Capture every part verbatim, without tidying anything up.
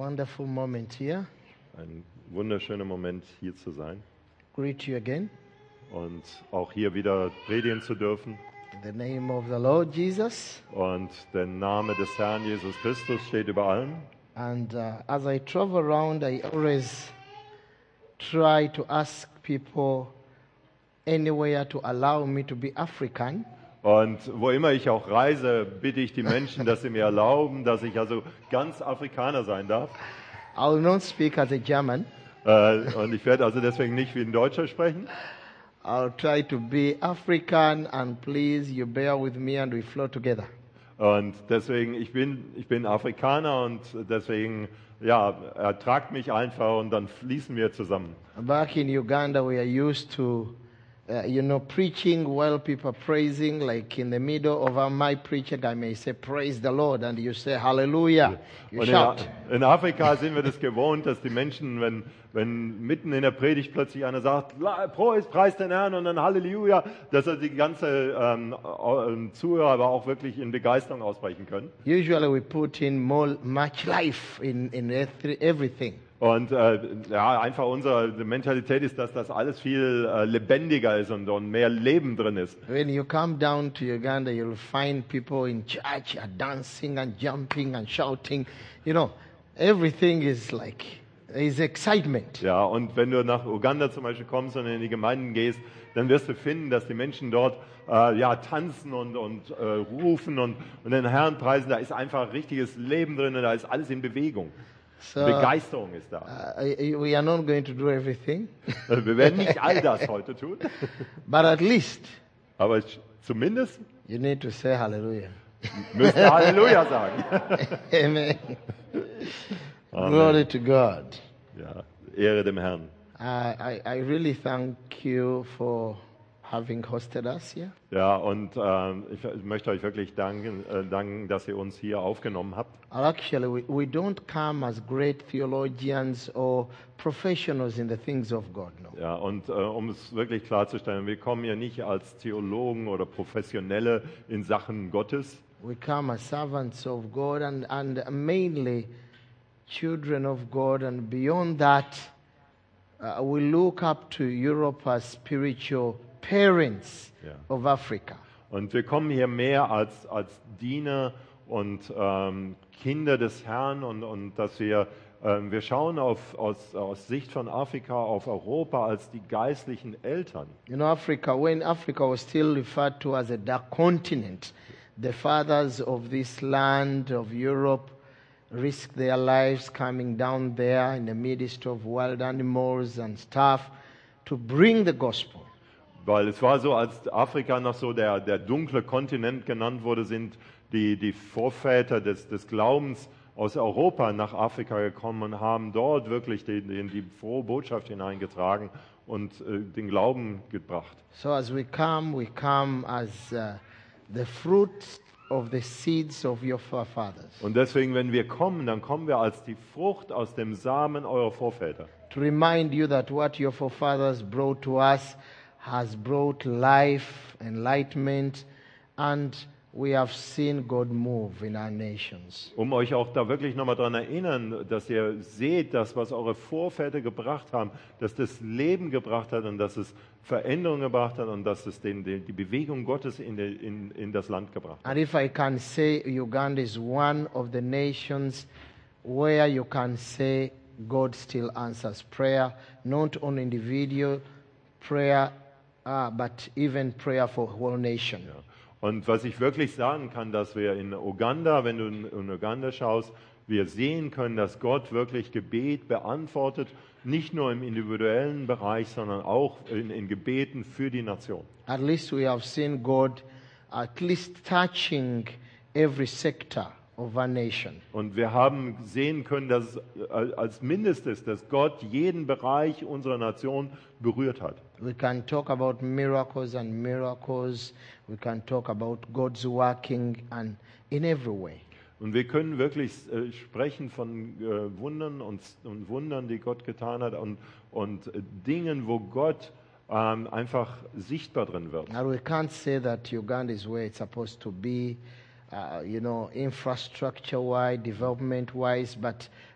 wonderful moment here. Ein wunderschöner Moment, hier zu sein Greet you again. und auch hier wieder predigen zu dürfen. In the name of the Lord Jesus. Und der Name des Herrn Jesus Christus steht über allem. And uh, as I travel around, I always try to ask people anywhere to allow me to be African. Und wo immer ich auch reise, bitte ich die Menschen, dass sie mir erlauben, dass ich also ganz Afrikaner sein darf. I will not speak as a German. Äh, und ich werde also deswegen nicht wie ein Deutscher sprechen. I'll try to be African, and please, you bear with me and we flow together. Und deswegen, ich bin, ich bin Afrikaner und deswegen, ja, ertragt mich einfach und dann fließen wir zusammen. Back in Uganda, we are used to, uh, you know, preaching while people are praising. Like in the middle of uh, my preaching, I may say, praise the Lord, and you say, hallelujah. You Und shout. in, in Afrika sind wir das gewohnt, dass die Menschen, wenn, wenn mitten in der Predigt plötzlich einer sagt, "La- Preis, preis den Herrn und dann Halleluja, dass er die ganze ähm, äh, Zuhörer aber auch wirklich in Begeisterung ausbrechen können. Usually we put in more, much life in, in every- everything. Und äh, ja, einfach unsere Mentalität ist, dass das alles viel äh, lebendiger ist und, und mehr Leben drin ist. When you come down to Uganda, you'll find people in church are dancing and jumping and shouting. You know, everything is like, there is excitement. Ja, und wenn du nach Uganda zum Beispiel kommst und in die Gemeinden gehst, dann wirst du finden, dass die Menschen dort äh, ja, tanzen und, und äh, rufen und, und den Herrn preisen. Da ist einfach richtiges Leben drin und da ist alles in Bewegung. So, Begeisterung ist da. uh, we are not going to do everything, Wir werden nicht all das heute tun, but at least aber zumindest you need to say hallelujah. müsst ihr Halleluja sagen. Amen. Amen. Glory to God. Ja, Ehre dem Herrn. Uh, I, I really thank you for having hosted us here. Ja, und ähm, ich, ich möchte euch wirklich danken, äh, danken, dass ihr uns hier aufgenommen habt. Well, actually, we, we don't come as great theologians or professionals in the things of God, no. Ja, und äh, um es wirklich klarzustellen, wir kommen hier nicht als Theologen oder Professionelle in Sachen Gottes. We come as servants of God and, and mainly children of God, and beyond that, uh, we look up to Europe as spiritual parents Ja. of Africa. Und wir kommen hier mehr als, als Diener und ähm, Kinder des Herrn und, und dass wir, ähm, wir schauen auf, aus, aus Sicht von Afrika auf Europa als die geistlichen Eltern. You know, Africa, when Africa was still referred to as a dark continent, the fathers of this land of Europe risked their lives coming down there in the midst of wild animals and stuff to bring the gospel. Weil es war so, als Afrika noch so der, der dunkle Kontinent genannt wurde, sind die, die Vorväter des, des Glaubens aus Europa nach Afrika gekommen und haben dort wirklich die, die, die frohe Botschaft hineingetragen und äh, den Glauben gebracht. So as we come, we come as uh, the fruit of the seeds of your forefathers. Und deswegen, wenn wir kommen, dann kommen wir als die Frucht aus dem Samen eurer Vorväter. To remind you that what your forefathers brought to us has brought life, enlightenment, and we have seen God move in our nations. Um euch auch da wirklich nochmal daran erinnern, dass ihr seht, dass was eure Vorväter gebracht haben, dass das Leben gebracht hat und dass es Veränderung gebracht hat und dass es den, den, die Bewegung Gottes in, die, in, in das Land gebracht hat. And if I can say, Uganda is one of the nations where you can say God still answers prayer, not on individual prayer, uh, but even prayer for whole nation. Ja. Und was ich wirklich sagen kann, dass wir in Uganda, wenn du in, in Uganda schaust, wir sehen können, dass Gott wirklich Gebet beantwortet, nicht nur im individuellen Bereich, sondern auch in, in Gebeten für die Nation. At least we have seen God at least touching every sector of our nation. Und wir haben sehen können, dass es als Mindestes, dass Gott jeden Bereich unserer Nation berührt hat. We can talk about miracles and miracles. We can talk about God's working and in every way. Und wir können wirklich äh, sprechen von äh, Wundern und, und Wundern, die Gott getan hat und, und äh, Dingen, wo Gott ähm, einfach sichtbar drin wird. Now we can't say that Uganda is where it's supposed to be, uh, you know, infrastructure-wise, development-wise, but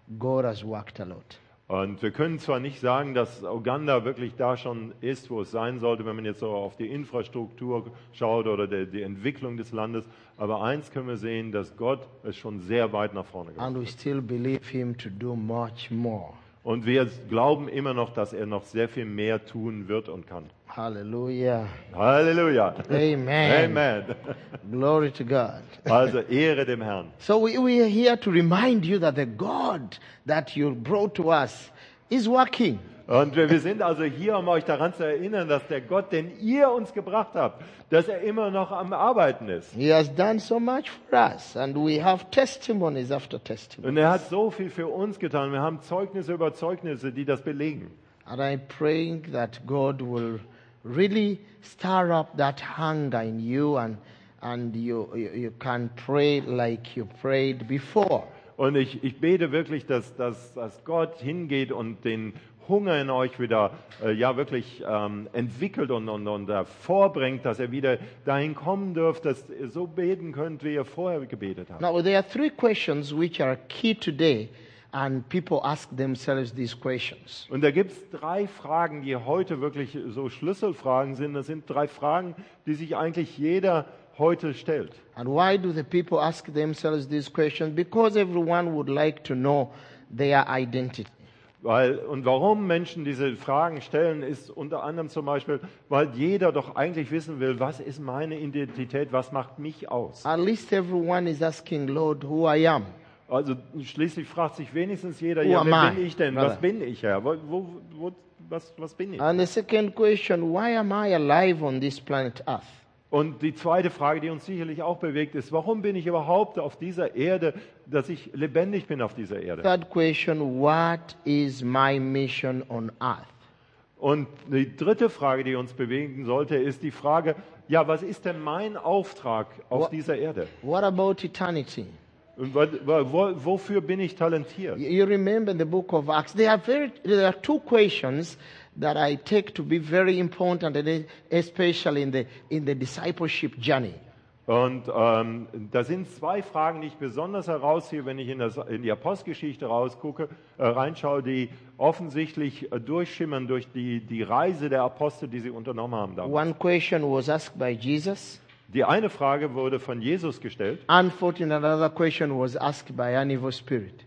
God has worked a lot. Und wir können zwar nicht sagen, dass Uganda wirklich da schon ist, wo es sein sollte, wenn man jetzt so auf die Infrastruktur schaut oder die, die Entwicklung des Landes, aber eins können wir sehen, dass Gott es schon sehr weit nach vorne gebracht And we hat. still believe Him to do much more. Und wir glauben immer noch, dass er noch sehr viel mehr tun wird und kann. Hallelujah. Halleluja. Amen. Amen. Glory to God. Also Ehre dem Herrn. So we, we are here to remind you that the God that you brought to us is working. Und wir wir sind also hier, um euch daran zu erinnern, dass der Gott, den ihr uns gebracht habt, dass er immer noch am Arbeiten ist. He has done so much for us, and we have testimonies after testimonies. Und er hat so viel für uns getan. Wir haben Zeugnisse über Zeugnisse, die das belegen. And I'm praying that God will really stir up that hunger in you, and and you you, you can pray like you prayed before. Und ich, ich bete wirklich, dass, dass, dass Gott hingeht und den Hunger in euch wieder äh, ja wirklich ähm, entwickelt und, und, und hervorbringt, dass ihr wieder dahin kommen dürft, dass ihr so beten könnt, wie ihr vorher gebetet habt. Now there are three questions which are key today, and people ask themselves these questions. Und da gibt es drei Fragen, die heute wirklich so Schlüsselfragen sind. Das sind drei Fragen, die sich eigentlich jeder heute stellt. And why do the people ask themselves these questions? Because everyone would like to know their identity. Weil, und warum Menschen diese Fragen stellen, ist unter anderem zum Beispiel, weil jeder doch eigentlich wissen will, was ist meine Identität, was macht mich aus? At least everyone is asking, Lord, who I am. Also schließlich fragt sich wenigstens jeder, Who ja, am wer I, bin ich denn? brother? Was bin ich, Herr? Wo, wo, wo, was, was bin ich? And the second question, why am I alive on this planet Earth? Und die zweite Frage, die uns sicherlich auch bewegt, ist, warum bin ich überhaupt auf dieser Erde, dass ich lebendig bin auf dieser Erde? Third question, what is my mission on earth? Und die dritte Frage, die uns bewegen sollte, ist die Frage, ja, was ist denn mein Auftrag auf What- dieser Erde? What about eternity? Und wo, wo, wofür bin ich talentiert? You you remember in the book of Acts, there are, very, there are two questions that I take to be very important, and especially in the, in the discipleship journey. Und ähm, da sind zwei Fragen, die ich besonders herausziehe, wenn ich in, das, in die Apostelgeschichte rausgucke, äh, reinschaue, die offensichtlich äh, durchschimmern durch die, die Reise der Apostel, die sie unternommen haben damals. One question was asked by Jesus. Die eine Frage wurde von Jesus gestellt. Unfortunately, another question was asked by an evil spirit.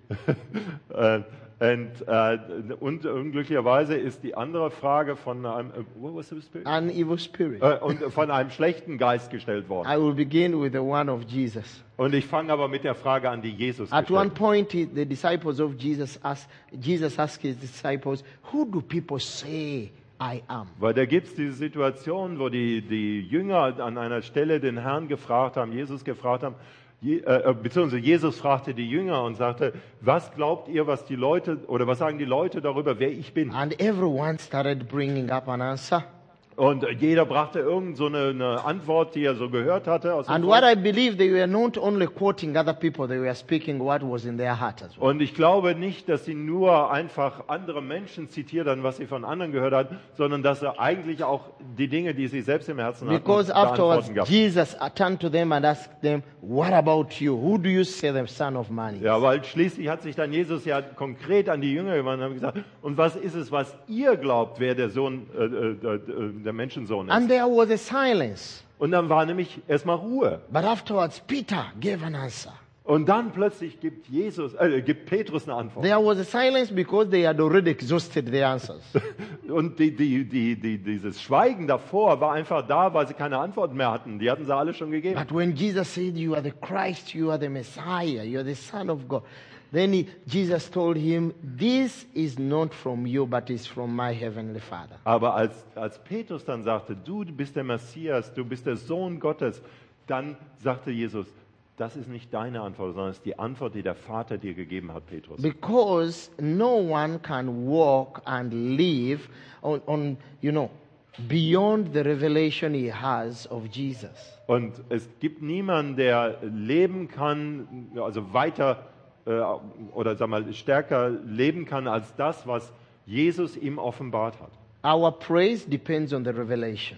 Äh, und, äh, und unglücklicherweise ist die andere Frage von einem, äh, what was the spirit? An evil spirit. Äh, und von einem schlechten Geist gestellt worden. I will begin with the one of Jesus. Und ich fange aber mit der Frage an, die Jesus At one gestellt hat. point, he- the disciples of Jesus asked, Jesus asked his disciples, who do people say I am? Weil da gibt es diese Situation, wo die, die Jünger an einer Stelle den Herrn gefragt haben, Jesus gefragt haben, je, äh, beziehungsweise Jesus fragte die Jünger und sagte, was glaubt ihr, was die Leute, oder was sagen die Leute darüber, wer ich bin? And everyone started bringing up an answer. Und jeder brachte irgend so eine, eine Antwort, die er so gehört hatte. Aus dem And Volk. what I believe, they were not only quoting other people, they were speaking what was in their heart as well. Und ich glaube nicht, dass sie nur einfach andere Menschen zitiert haben, was sie von anderen gehört hat, sondern dass er eigentlich auch die Dinge, die sie selbst im Herzen hatten, Because da afterwards, Antworten gab. Jesus turned to them and asked them, what about you? Who do you say the Son of Man is? Ja, weil schließlich hat sich dann Jesus ja konkret an die Jünger gewandt und hat gesagt, und was ist es, was ihr glaubt, wer der Sohn, äh, äh, äh, der Menschensohn ist? And there was a silence. Und dann war nämlich erstmal Ruhe. But afterwards, Peter gave an answer. Und dann plötzlich gibt Jesus, äh, gibt Petrus eine Antwort. There was a silence because they had already exhausted their answers. Und die, die, die, die, dieses Schweigen davor war einfach da, weil sie keine Antworten mehr hatten. Die hatten sie alle schon gegeben. But when Jesus said, you are the Christ, you are the Messiah, you are the Son of God, then he, Jesus told him, this is not from you, but is from my heavenly Father. Aber als, als Petrus dann sagte, du bist der Messias, du bist der Sohn Gottes, dann sagte Jesus, das ist nicht deine Antwort, sondern es ist die Antwort, die der Vater dir gegeben hat, Petrus. Because no one can walk and live on, on, you know, beyond the revelation he has of Jesus. Und es gibt niemanden, der leben kann, also weiter äh, oder sag mal stärker leben kann als das, was Jesus ihm offenbart hat. Our praise depends on the revelation.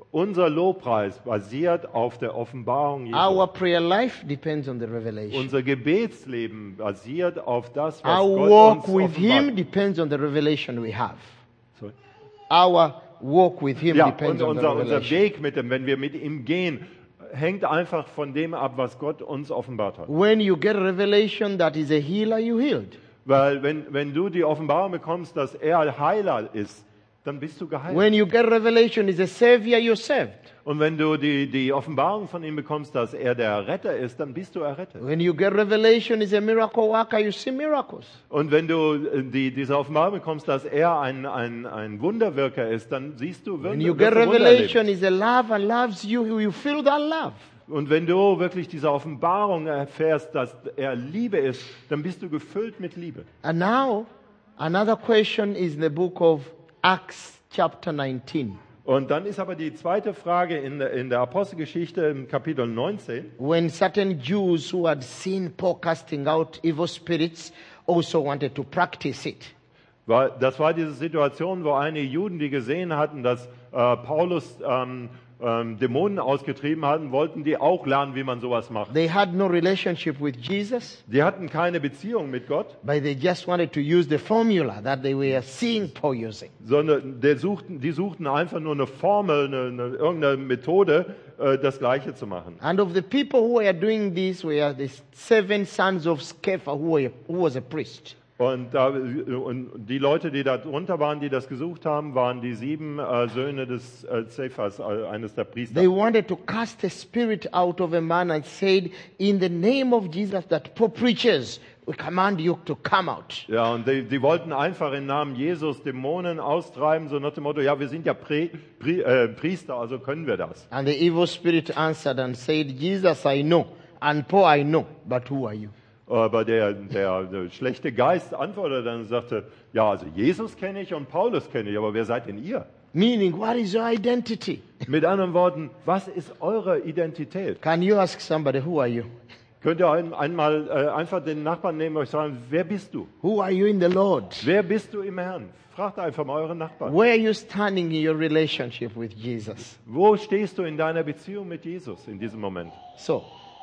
Unser Lobpreis basiert auf der Offenbarung Jesu. Our prayer life depends on the revelation. Unser Gebetsleben basiert auf das, was Our Gott walk uns with Him offenbart. depends on the revelation we have. Sorry. Our walk with Him Ja, depends und on the unser, unser revelation. Weg mit ihm, wenn wir mit ihm gehen, hängt einfach von dem ab, was Gott uns offenbart hat. When you get a revelation that is a healer, you healed. Weil wenn, wenn du die Offenbarung bekommst, dass er Heiler ist, dann bist du geheilt. When you get a revelation is a savior, you're saved. Und wenn du die, die Offenbarung von ihm bekommst, dass er der Retter ist, dann bist du errettet. When you get revelation is a miracle worker, you see miracles. Und wenn du äh, die, diese Offenbarung bekommst, dass er ein, ein, ein Wunderwirker ist, dann siehst du When Wunder, you get wirst du Wunder revelation erleben. is a love and loves you, you feel that love. Und wenn du wirklich diese Offenbarung erfährst, dass er Liebe ist, dann bist du gefüllt mit Liebe. And now, another question is in the book of Acts chapter nineteen. Und dann ist aber die zweite Frage in der, in der Apostelgeschichte im Kapitel neunzehn. When certain Jews who had seen Paul casting out evil spirits also wanted to practice it. War, das war diese Situation, wo einige Juden, die gesehen hatten, dass äh, Paulus ähm, ähm, Dämonen ausgetrieben hatten, wollten die auch lernen, wie man sowas macht. They had no relationship with Jesus, Die hatten keine Beziehung mit Gott, but they just wanted to use the formula that they were seeing Paul using. sondern die suchten, die suchten einfach nur eine Formel, eine, eine, irgendeine Methode, äh, das Gleiche zu machen. And of the people who were doing this were the seven sons of Sceva, who, were, who was a priest. Und, da, und die Leute, die da drunter waren, die das gesucht haben, waren die sieben äh, Söhne des äh, Cephas, äh, eines der Priester. They wanted to cast a spirit out of a man and said, in the name of Jesus that Paul preaches, we command you to come out. Ja, und die, die wollten einfach im Namen Jesus Dämonen austreiben, so nach dem Motto, ja, wir sind ja Pri, Pri, äh, Priester, also können wir das. And the evil spirit answered and said, Jesus I know, and Paul I know, but who are you? Aber der, der, der schlechte Geist antwortete dann und sagte, ja, also Jesus kenne ich und Paulus kenne ich, aber wer seid denn ihr? Meaning, what is your identity? Mit anderen Worten, was ist eure Identität? Can you ask somebody, who are you? Könnt ihr ein, einmal äh, einfach den Nachbarn nehmen und euch sagen, wer bist du? Who are you in the Lord? Wer bist du im Herrn? Fragt einfach mal euren Nachbarn. Where are you standing in your relationship with Jesus? Wo stehst du in deiner Beziehung mit Jesus in diesem Moment? So,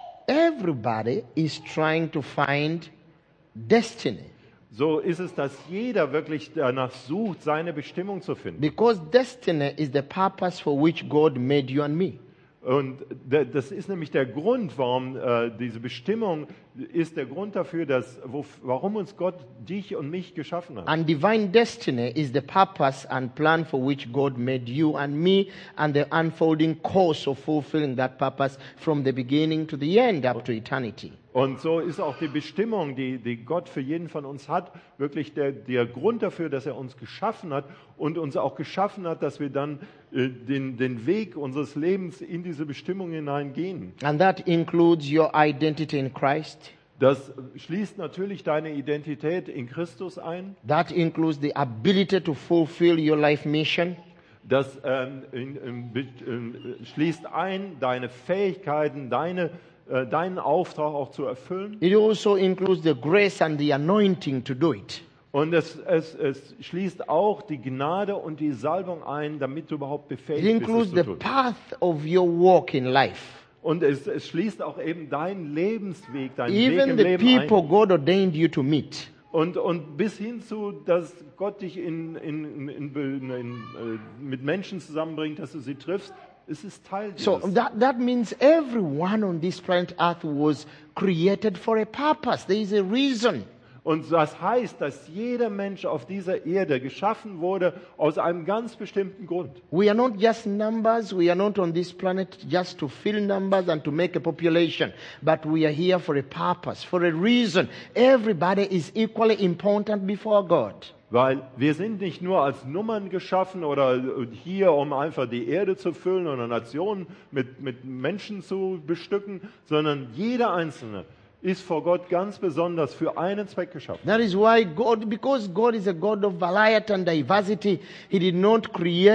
everybody is trying to find destiny. So ist es, dass jeder wirklich danach sucht, seine Bestimmung zu finden. Because destiny is the purpose for which God made you and me. Und de- das ist nämlich der Grund, warum äh, diese Bestimmung ist der Grund dafür, dass, wo, warum uns Gott dich und mich geschaffen hat. And divine destiny is the purpose and plan for which God made you and me, and the unfolding course of fulfilling that purpose from the beginning to the end up to eternity. Und so ist auch die Bestimmung, die, die Gott für jeden von uns hat, wirklich der, der Grund dafür, dass er uns geschaffen hat und uns auch geschaffen hat, dass wir dann äh, den, den Weg unseres Lebens in diese Bestimmung hineingehen. And that includes your identity in Christ. Das schließt natürlich deine Identität in Christus ein. That includes the ability to fulfill your life mission. Das ähm, in, in, in, schließt ein deine Fähigkeiten, deine, äh, deinen Auftrag auch zu erfüllen. It also includes the grace and the anointing to do it. Und es, es, es schließt auch die Gnade und die Salbung ein, damit du überhaupt It befähigt bist, includes es the zu tun. path of your walk in life. Und es, es schließt auch eben deinen Lebensweg, deinen Weg Even im the Leben people ein. God ordained you to meet. Und, und bis hin zu, dass Gott dich in, in, in, in, in, in, äh, mit Menschen zusammenbringt, dass du sie triffst, es ist Teil So dieses. that, that means everyone on this planet Earth was created for a purpose. There is a reason. Und das heißt, dass jeder Mensch auf dieser Erde geschaffen wurde aus einem ganz bestimmten Grund. We are not just numbers. We are not on this planet just to fill numbers and to make a population. But we are here for a purpose, for a reason. Everybody is equally important before God. Weil wir sind nicht nur als Nummern geschaffen oder hier, um einfach die Erde zu füllen oder Nationen mit, mit Menschen zu bestücken, sondern jeder Einzelne ist vor Gott ganz besonders für einen Zweck geschaffen. That is why God, because God is a God of variety and diversity, He did not create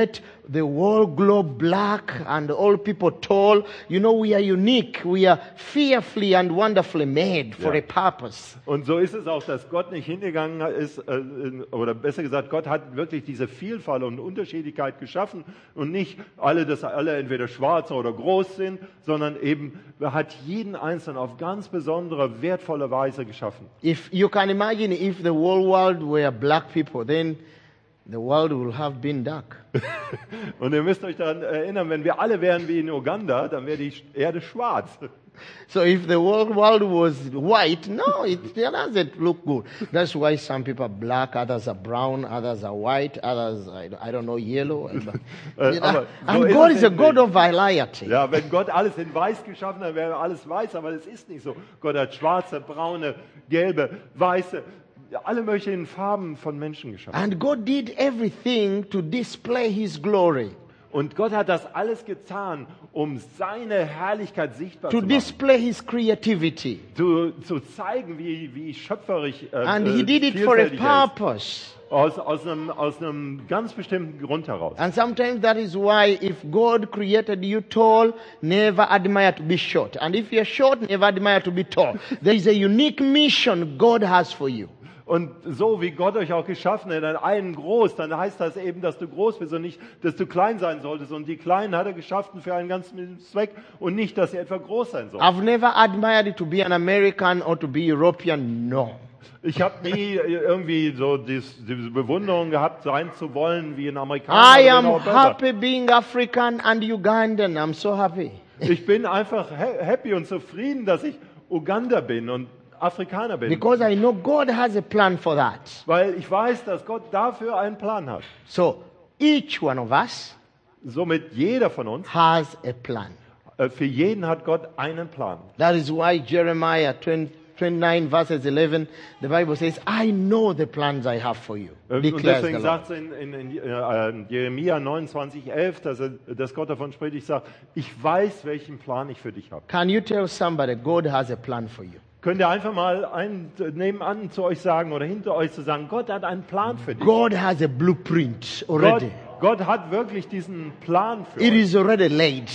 the whole globe black and all people tall. You know, we are unique. We are fearfully and wonderfully made for Ja. a purpose. Und so ist es auch, dass Gott nicht hingegangen ist, äh, oder besser gesagt, Gott hat wirklich diese Vielfalt und Unterschiedlichkeit geschaffen und nicht alle, dass alle entweder schwarz oder groß sind, sondern eben, er hat jeden Einzelnen auf ganz besondere, wertvolle Weise geschaffen. If you can imagine if the whole world were black people, then the world will have been dark. Und ihr müsst euch daran erinnern, wenn wir alle wären wie in Uganda, dann wäre die Erde schwarz. So if the whole world was white, no, it doesn't look good. That's why some people are black, others are brown, others are white, others, I I don't know, yellow. And, Äh, aber so and ist God es is a eben God nicht. of variety. Ja, wenn Gott alles in weiß geschaffen hat, wäre alles weiß, aber das ist nicht so. Gott hat schwarze, braune, gelbe, weiße, alle möglichen Farben von Menschen geschaffen. And God did everything to display His glory, Und Gott hat das alles getan, um seine Herrlichkeit sichtbar to zu machen. display His creativity. Zu, zu zeigen, wie, wie schöpferisch äh, And äh, He did it for a vielfältig er ist. purpose. Aus, aus, einem, aus einem ganz bestimmten Grund heraus. And sometimes that is why if God created you tall, never admire to be short. And if you're short, never admire to be tall. There is a unique mission God has for you. Und so wie Gott euch auch geschaffen hat, einen groß, dann heißt das eben, dass du groß bist und nicht, dass du klein sein solltest. Und die Kleinen hat er geschaffen für einen ganz bestimmten Zweck und nicht, dass sie etwa groß sein sollen. I've never admired to be an American or to be European. No. Ich habe nie irgendwie so dies, diese Bewunderung gehabt, sein zu wollen wie ein Amerikaner. I oder am wie ein Europäer. happy being African and Ugandan. I'm so happy. Ich bin einfach ha- happy und zufrieden, dass ich Uganda bin und Afrikaner bin. Because I know God has a plan for that. Weil ich weiß, dass Gott dafür einen Plan hat. So each one of us Somit jeder von uns, has a plan. äh, für jeden hat Gott einen Plan. That is why Jeremiah twenty, twenty-nine verses eleven, the Bible says, I know the plans I have for you, Äh, Und declares the deswegen Lord. sagt es in, in, in äh, Jeremia neunundzwanzig elf, dass, er, dass Gott davon spricht, ich sage, ich weiß, welchen Plan ich für dich habe. Can you tell somebody God has a plan for you? Könnt ihr einfach mal ein, nebenan zu euch sagen oder hinter euch zu sagen, Gott hat einen Plan für dich. God has a blueprint Gott, already. Gott hat wirklich diesen Plan für It euch. is already laid.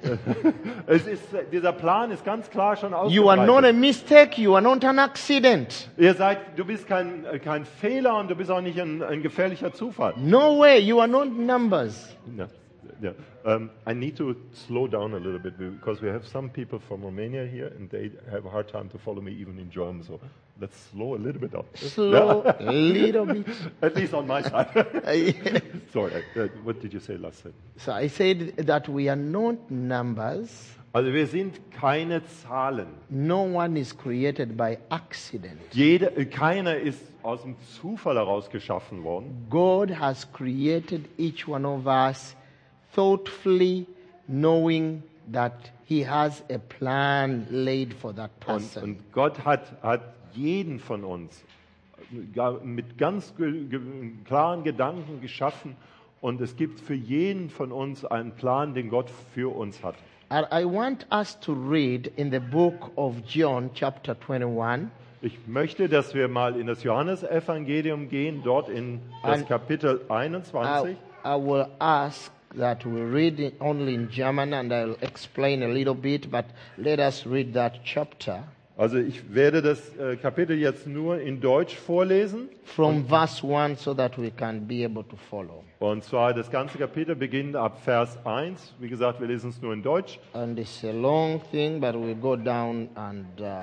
Es ist, dieser Plan ist ganz klar schon You are not a ausgebreitet. mistake, you are not an accident. Ihr seid, du bist kein, kein Fehler und du bist auch nicht ein, ein gefährlicher Zufall. No way, you are not numbers. Ja, ja. Um, I need to slow down a little bit because we have some people from Romania here and they have a hard time to follow me even in German. So let's slow a little bit down. Slow, a little bit. At least on my side. Sorry, uh, what did you say last time? So I said that we are not numbers. Also wir sind keine Zahlen. No one is created by accident. Jede, äh, keiner ist aus dem Zufall heraus geschaffen worden. God has created each one of us thoughtfully, knowing that He has a plan laid for that Und, person. und Gott hat, hat jeden von uns ga- mit ganz ge ge klaren Gedanken geschaffen. Und es gibt für jeden von uns einen Plan, den Gott für uns hat. And I want us to read in the book of John, chapter twenty-one. Ich möchte, dass wir mal in das Johannesevangelium gehen, dort in das And Kapitel I, einundzwanzig. I will ask that we read it only in German and I'll explain a little bit, but let us read that chapter Also ich werde das äh, Kapitel jetzt nur in Deutsch vorlesen. from verse one so that we can be able to follow. Und zwar das ganze Kapitel beginnt ab Vers eins. Wie gesagt, wir lesen es nur in Deutsch. And it's a long thing, but we'll go down and uh,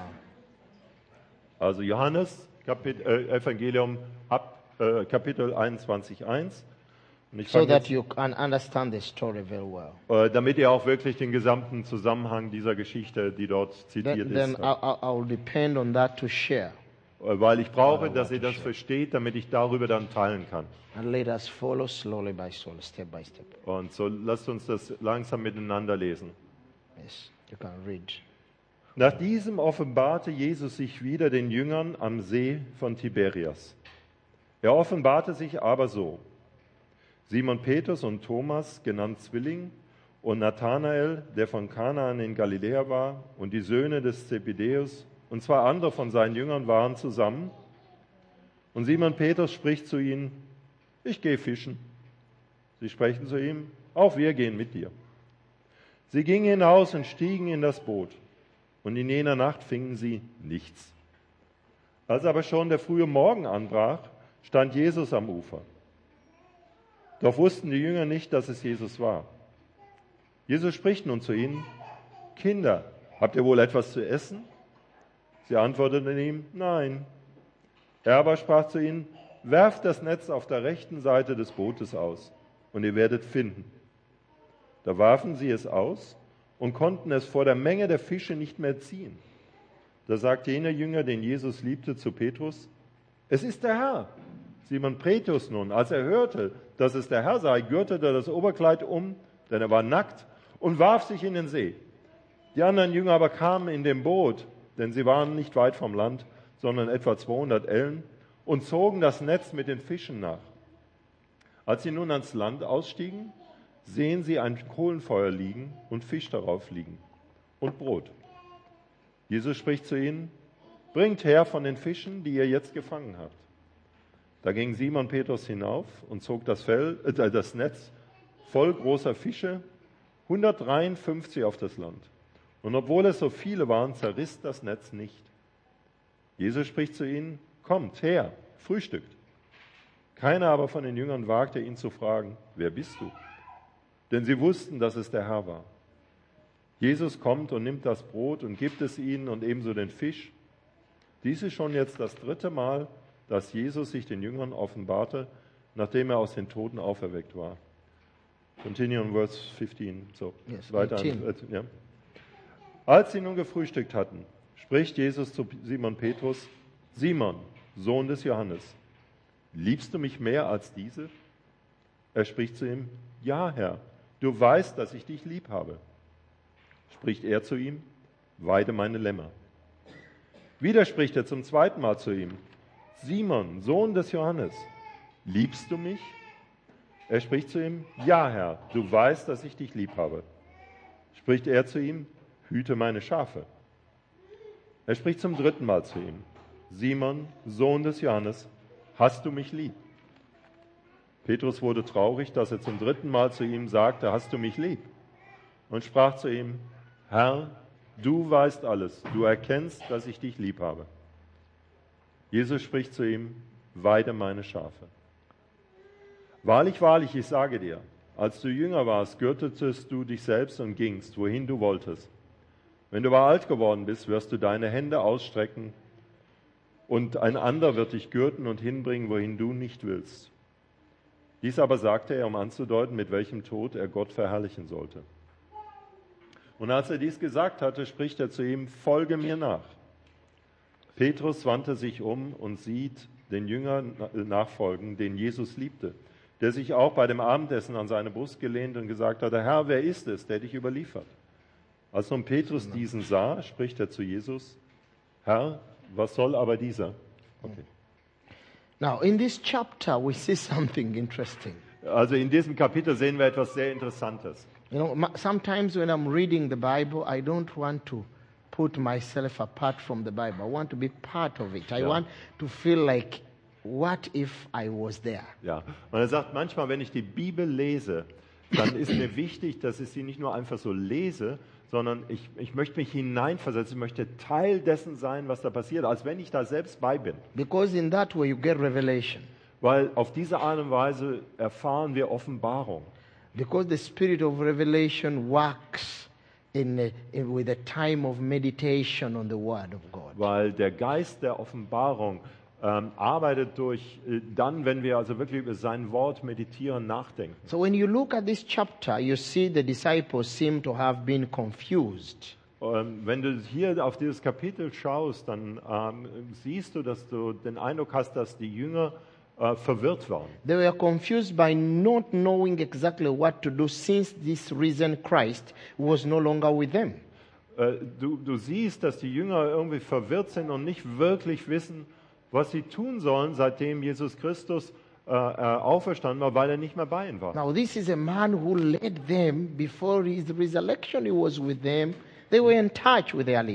Also Johannes, Kapit äh, Evangelium ab äh, Kapitel einundzwanzig eins. Und ich so fange that jetzt, you can understand the story very well. äh, damit ihr auch wirklich den gesamten Zusammenhang dieser Geschichte, die dort zitiert Then, then ist, I, I, I'll depend on that to share. äh, weil ich brauche, dass ihr das versteht, damit ich darüber dann teilen kann. And let us follow slowly by slowly, step by step. Und so lasst uns das langsam miteinander lesen. Yes, you can read. Nach diesem offenbarte Jesus sich wieder den Jüngern am See von Tiberias. Er offenbarte sich aber so: Simon Petrus und Thomas, genannt Zwilling, und Nathanael, der von Kanaan in Galiläa war, und die Söhne des Zebedäus und zwei andere von seinen Jüngern waren zusammen. Und Simon Petrus spricht zu ihnen: Ich gehe fischen. Sie sprechen zu ihm: auch wir gehen mit dir. Sie gingen hinaus und stiegen in das Boot. Und in jener Nacht fingen sie nichts. Als aber schon der frühe Morgen anbrach, stand Jesus am Ufer. Doch wussten die Jünger nicht, dass es Jesus war. Jesus spricht nun zu ihnen: Kinder, habt ihr wohl etwas zu essen? Sie antworteten ihm: Nein. Er aber sprach zu ihnen: Werft das Netz auf der rechten Seite des Bootes aus, und ihr werdet finden. Da warfen sie es aus und konnten es vor der Menge der Fische nicht mehr ziehen. Da sagte jener Jünger, den Jesus liebte, zu Petrus: Es ist der Herr. Simon Petrus nun, als er hörte, dass es der Herr sei, gürtete er das Oberkleid um, denn er war nackt, und warf sich in den See. Die anderen Jünger aber kamen in dem Boot, denn sie waren nicht weit vom Land, sondern etwa zweihundert Ellen, und zogen das Netz mit den Fischen nach. Als sie nun ans Land ausstiegen, sehen sie ein Kohlenfeuer liegen und Fisch darauf liegen und Brot. Jesus spricht zu ihnen: Bringt her von den Fischen, die ihr jetzt gefangen habt. Da ging Simon Petrus hinauf und zog das, Fell, äh, das Netz voll großer Fische, hundertdreiundfünfzig auf das Land. Und obwohl es so viele waren, zerriss das Netz nicht. Jesus spricht zu ihnen: Kommt her, frühstückt. Keiner aber von den Jüngern wagte ihn zu fragen: Wer bist du? Denn sie wussten, dass es der Herr war. Jesus kommt und nimmt das Brot und gibt es ihnen und ebenso den Fisch. Dies ist schon jetzt das dritte Mal, dass Jesus sich den Jüngern offenbarte, nachdem er aus den Toten auferweckt war. Continue on verse fifteen. So, yes, weiter. An, äh, ja. Als sie nun gefrühstückt hatten, spricht Jesus zu Simon Petrus: Simon, Sohn des Johannes, liebst du mich mehr als diese? Er spricht zu ihm: Ja, Herr, du weißt, dass ich dich lieb habe. Spricht er zu ihm: Weide meine Lämmer. Wieder spricht er zum zweiten Mal zu ihm: Simon, Sohn des Johannes, liebst du mich? Er spricht zu ihm: Ja, Herr, du weißt, dass ich dich lieb habe. Spricht er zu ihm: Hüte meine Schafe. Er spricht zum dritten Mal zu ihm: Simon, Sohn des Johannes, hast du mich lieb? Petrus wurde traurig, dass er zum dritten Mal zu ihm sagte: Hast du mich lieb? Und sprach zu ihm: Herr, du weißt alles, du erkennst, dass ich dich lieb habe. Jesus spricht zu ihm: Weide meine Schafe. Wahrlich, wahrlich, ich sage dir, als du jünger warst, gürtetest du dich selbst und gingst, wohin du wolltest. Wenn du aber alt geworden bist, wirst du deine Hände ausstrecken und ein anderer wird dich gürten und hinbringen, wohin du nicht willst. Dies aber sagte er, um anzudeuten, mit welchem Tod er Gott verherrlichen sollte. Und als er dies gesagt hatte, spricht er zu ihm: Folge mir nach. Petrus wandte sich um und sieht den Jünger nachfolgen, den Jesus liebte, der sich auch bei dem Abendessen an seine Brust gelehnt und gesagt hatte: Herr, wer ist es, der dich überliefert? Als nun Petrus diesen sah, spricht er zu Jesus: Herr, was soll aber dieser? Okay. Now, in this chapter, we see something interesting. Also in diesem Kapitel sehen wir etwas sehr Interessantes. You know, ma- sometimes when I'm reading the Bible, I don't want to put myself apart from the Bible. I want to be part of it. I Ja. want to feel like, what if I was there? Ja, und er sagt, manchmal, wenn ich die Bibel lese, dann ist mir wichtig, dass ich sie nicht nur einfach so lese, sondern ich, ich möchte mich hineinversetzen, ich möchte Teil dessen sein, was da passiert, als wenn ich da selbst bei bin. Because in that way you get revelation. Weil auf diese Art und Weise erfahren wir Offenbarung. Because the spirit of revelation works in, a, in with a time of meditation on the Word of God. Weil der Geist der Offenbarung ähm, arbeitet durch äh, dann, wenn wir also wirklich über sein Wort meditieren, nachdenken. So when you look at this chapter, you see the disciples seem to have been confused. Ähm, wenn du hier auf dieses Kapitel schaust, dann ähm, siehst du, dass du den Eindruck hast, dass die Jünger äh, verwirrt waren. They were confused by not knowing exactly what to do since this risen Christ was no longer with them. Äh, du, du siehst, dass die Jünger irgendwie verwirrt sind und nicht wirklich wissen, was sie tun sollen, seitdem Jesus Christus äh, äh, auferstanden war, weil er nicht mehr bei ihnen war. Now this is a man who led them before his resurrection. He was with them. They were in touch with their leader.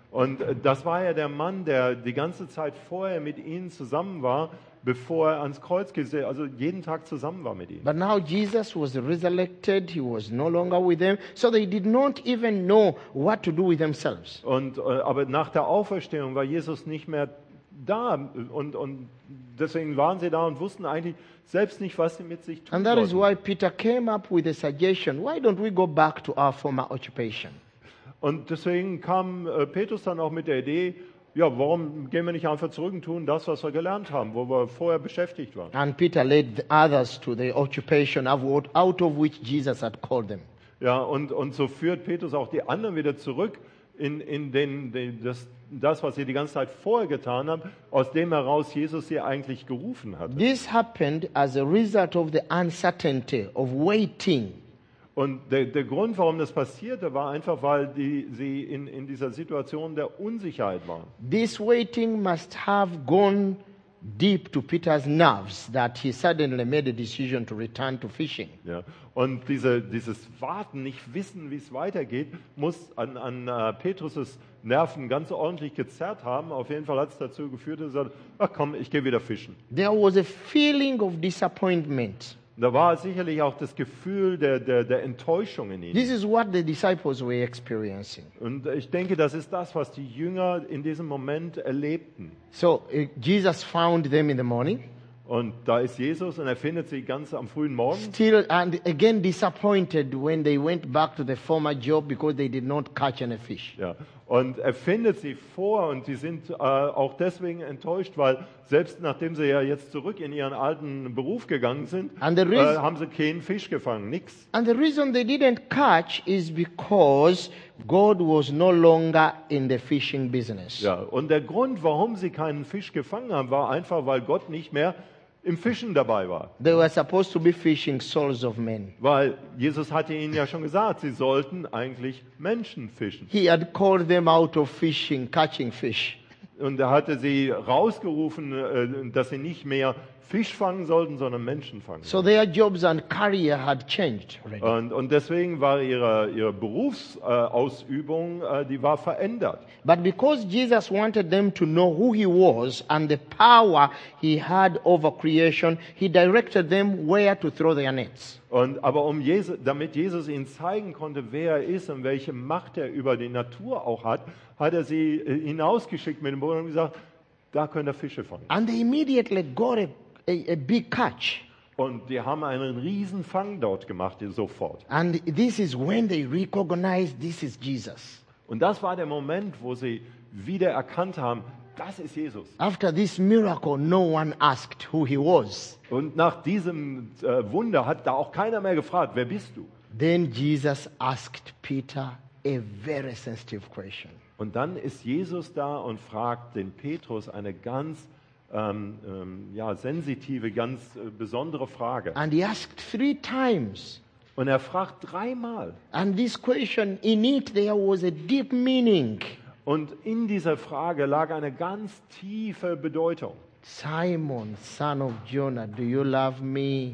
Und äh, das war ja der Mann, der die ganze Zeit vorher mit ihnen zusammen war, bevor er ans Kreuz gesehen, also jeden Tag zusammen war mit ihnen. But now Jesus was resurrected. He was no longer with them. So they did not even know what to do with themselves. Und, äh, aber nach der Auferstehung war Jesus nicht mehr da. Und, und deswegen waren sie da und wussten eigentlich selbst nicht, was sie mit sich tun And that is sollten. why Peter came up with a suggestion. Why don't we go back to our former occupation? Und deswegen kam äh, Petrus dann auch mit der Idee, ja, warum gehen wir nicht einfach zurück und tun das, was wir gelernt haben, wo wir vorher beschäftigt waren. And Peter led the others to the occupation of what- out of which Jesus had called them. Ja, und, und so führt Petrus auch die anderen wieder zurück in, in den, den, das, das, was sie die ganze Zeit vorher getan haben, aus dem heraus Jesus sie eigentlich gerufen hat. This happened as a result of the uncertainty of waiting. Und der, der Grund, warum das passierte, war einfach, weil die, sie in, in dieser Situation der Unsicherheit waren. This waiting must have gone deep to Peter's nerves that he suddenly made a decision to return to fishing. Ja. Und diese, dieses Warten, nicht wissen, wie es weitergeht, muss an, an uh, Petrus' Nerven ganz ordentlich gezerrt haben. Auf jeden Fall hat es dazu geführt, dass er sagt, ach komm, ich gehe wieder fischen. There was a feeling of disappointment. Da war sicherlich auch das Gefühl der, der, der Enttäuschung in ihnen. This is what the disciples were experiencing. Und ich denke, das ist das, was die Jünger in diesem Moment erlebten. So uh, Jesus found them in the morning, Und da ist Jesus und er findet sie ganz am frühen Morgen. still and again disappointed when they went back to the former job because they did not catch any fish. Ja. Und er findet sie vor und sie sind äh, auch deswegen enttäuscht, weil selbst nachdem sie ja jetzt zurück in ihren alten Beruf gegangen sind, And the äh, reason- haben sie keinen Fisch gefangen, nix. And the reason they didn't catch is because God was no longer in the fishing business. Ja. Und der Grund, warum sie keinen Fisch gefangen haben, war einfach, weil Gott nicht mehr im Fischen dabei war. They were supposed to be fishing souls of men. Weil Jesus hatte ihnen ja schon gesagt, sie sollten eigentlich Menschen fischen. He had called them out of fishing, catching fish. Und er hatte sie rausgerufen, äh, dass sie nicht mehr Fisch fangen sollten, sondern Menschen fangen. So their jobs and career had changed already. Und, und deswegen war ihre, ihre Berufsausübung, äh, die war verändert. But because Jesus wanted them to know who he was and the power he had over creation, he directed them where to throw their nets. Und, aber um Jesus, damit Jesus ihnen zeigen konnte, wer er ist und welche Macht er über die Natur auch hat, hat er sie äh, hinausgeschickt mit dem Boot und gesagt, da könnt ihr Fische fangen. And they immediately got a, a, a big catch. Und die haben einen riesen Fang dort gemacht, sofort. And this is when they recognized this is Jesus. Und das war der Moment, wo sie wieder erkannt haben, das ist Jesus. After this miracle, no one asked who he was. Und nach diesem äh, Wunder hat da auch keiner mehr gefragt, wer bist du? Then Jesus asked Peter a very sensitive question. Und dann ist Jesus da und fragt den Petrus eine ganz ähm, ähm, ja, sensitive, ganz äh, besondere Frage. And he asked three times. Und er fragt dreimal. And this question, in it, there was a deep meaning. Und in dieser Frage lag eine ganz tiefe Bedeutung. Simon, son of Jonah, do you love me?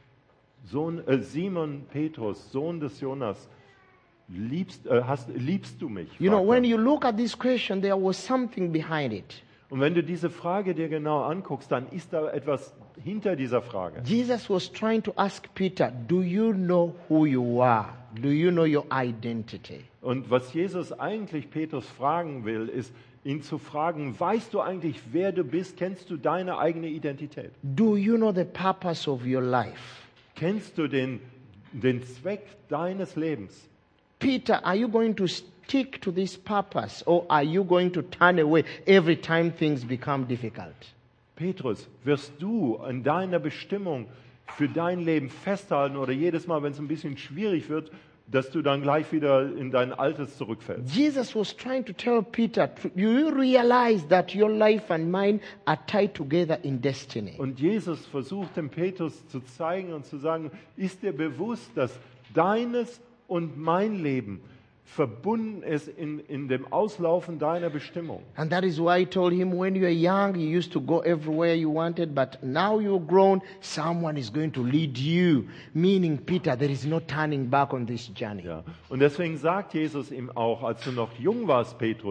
Sohn, äh, Simon Petrus, Sohn des Jonas, liebst, äh, hast, liebst du mich? You know, fragt when er. you look at this question, there was something behind it. Und wenn du diese Frage dir genau anguckst, dann ist da etwas hinter dieser Frage. Jesus was trying to ask Peter, do you know who you are? Do you know your identity? Und was Jesus eigentlich Petrus fragen will, ist, ihn zu fragen, weißt du eigentlich, wer du bist? Kennst du deine eigene Identität? Do you know the purpose of your life? Kennst du den, den Zweck deines Lebens? Peter, are you going to stick to this purpose or are you going to turn away every time things become difficult? Petrus, wirst du in deiner Bestimmung für dein Leben festhalten oder jedes Mal, wenn es ein bisschen schwierig wird, dass du dann gleich wieder in dein Altes zurückfällst? Jesus was trying to tell Peter, do you realize that your life and mine are tied together in destiny? Und Jesus versucht dem Petrus zu zeigen und zu sagen, ist dir bewusst, dass deines und mein Leben verbunden ist in, in dem Auslaufen deiner Bestimmung. And that is why I told him, when you were young, you used to go everywhere you wanted, but now you're grown, someone is going to lead you. Meaning, Peter, there is no turning back on this journey. Ja. Und deswegen sagt Jesus ihm auch, als du noch jung warst, Petrus,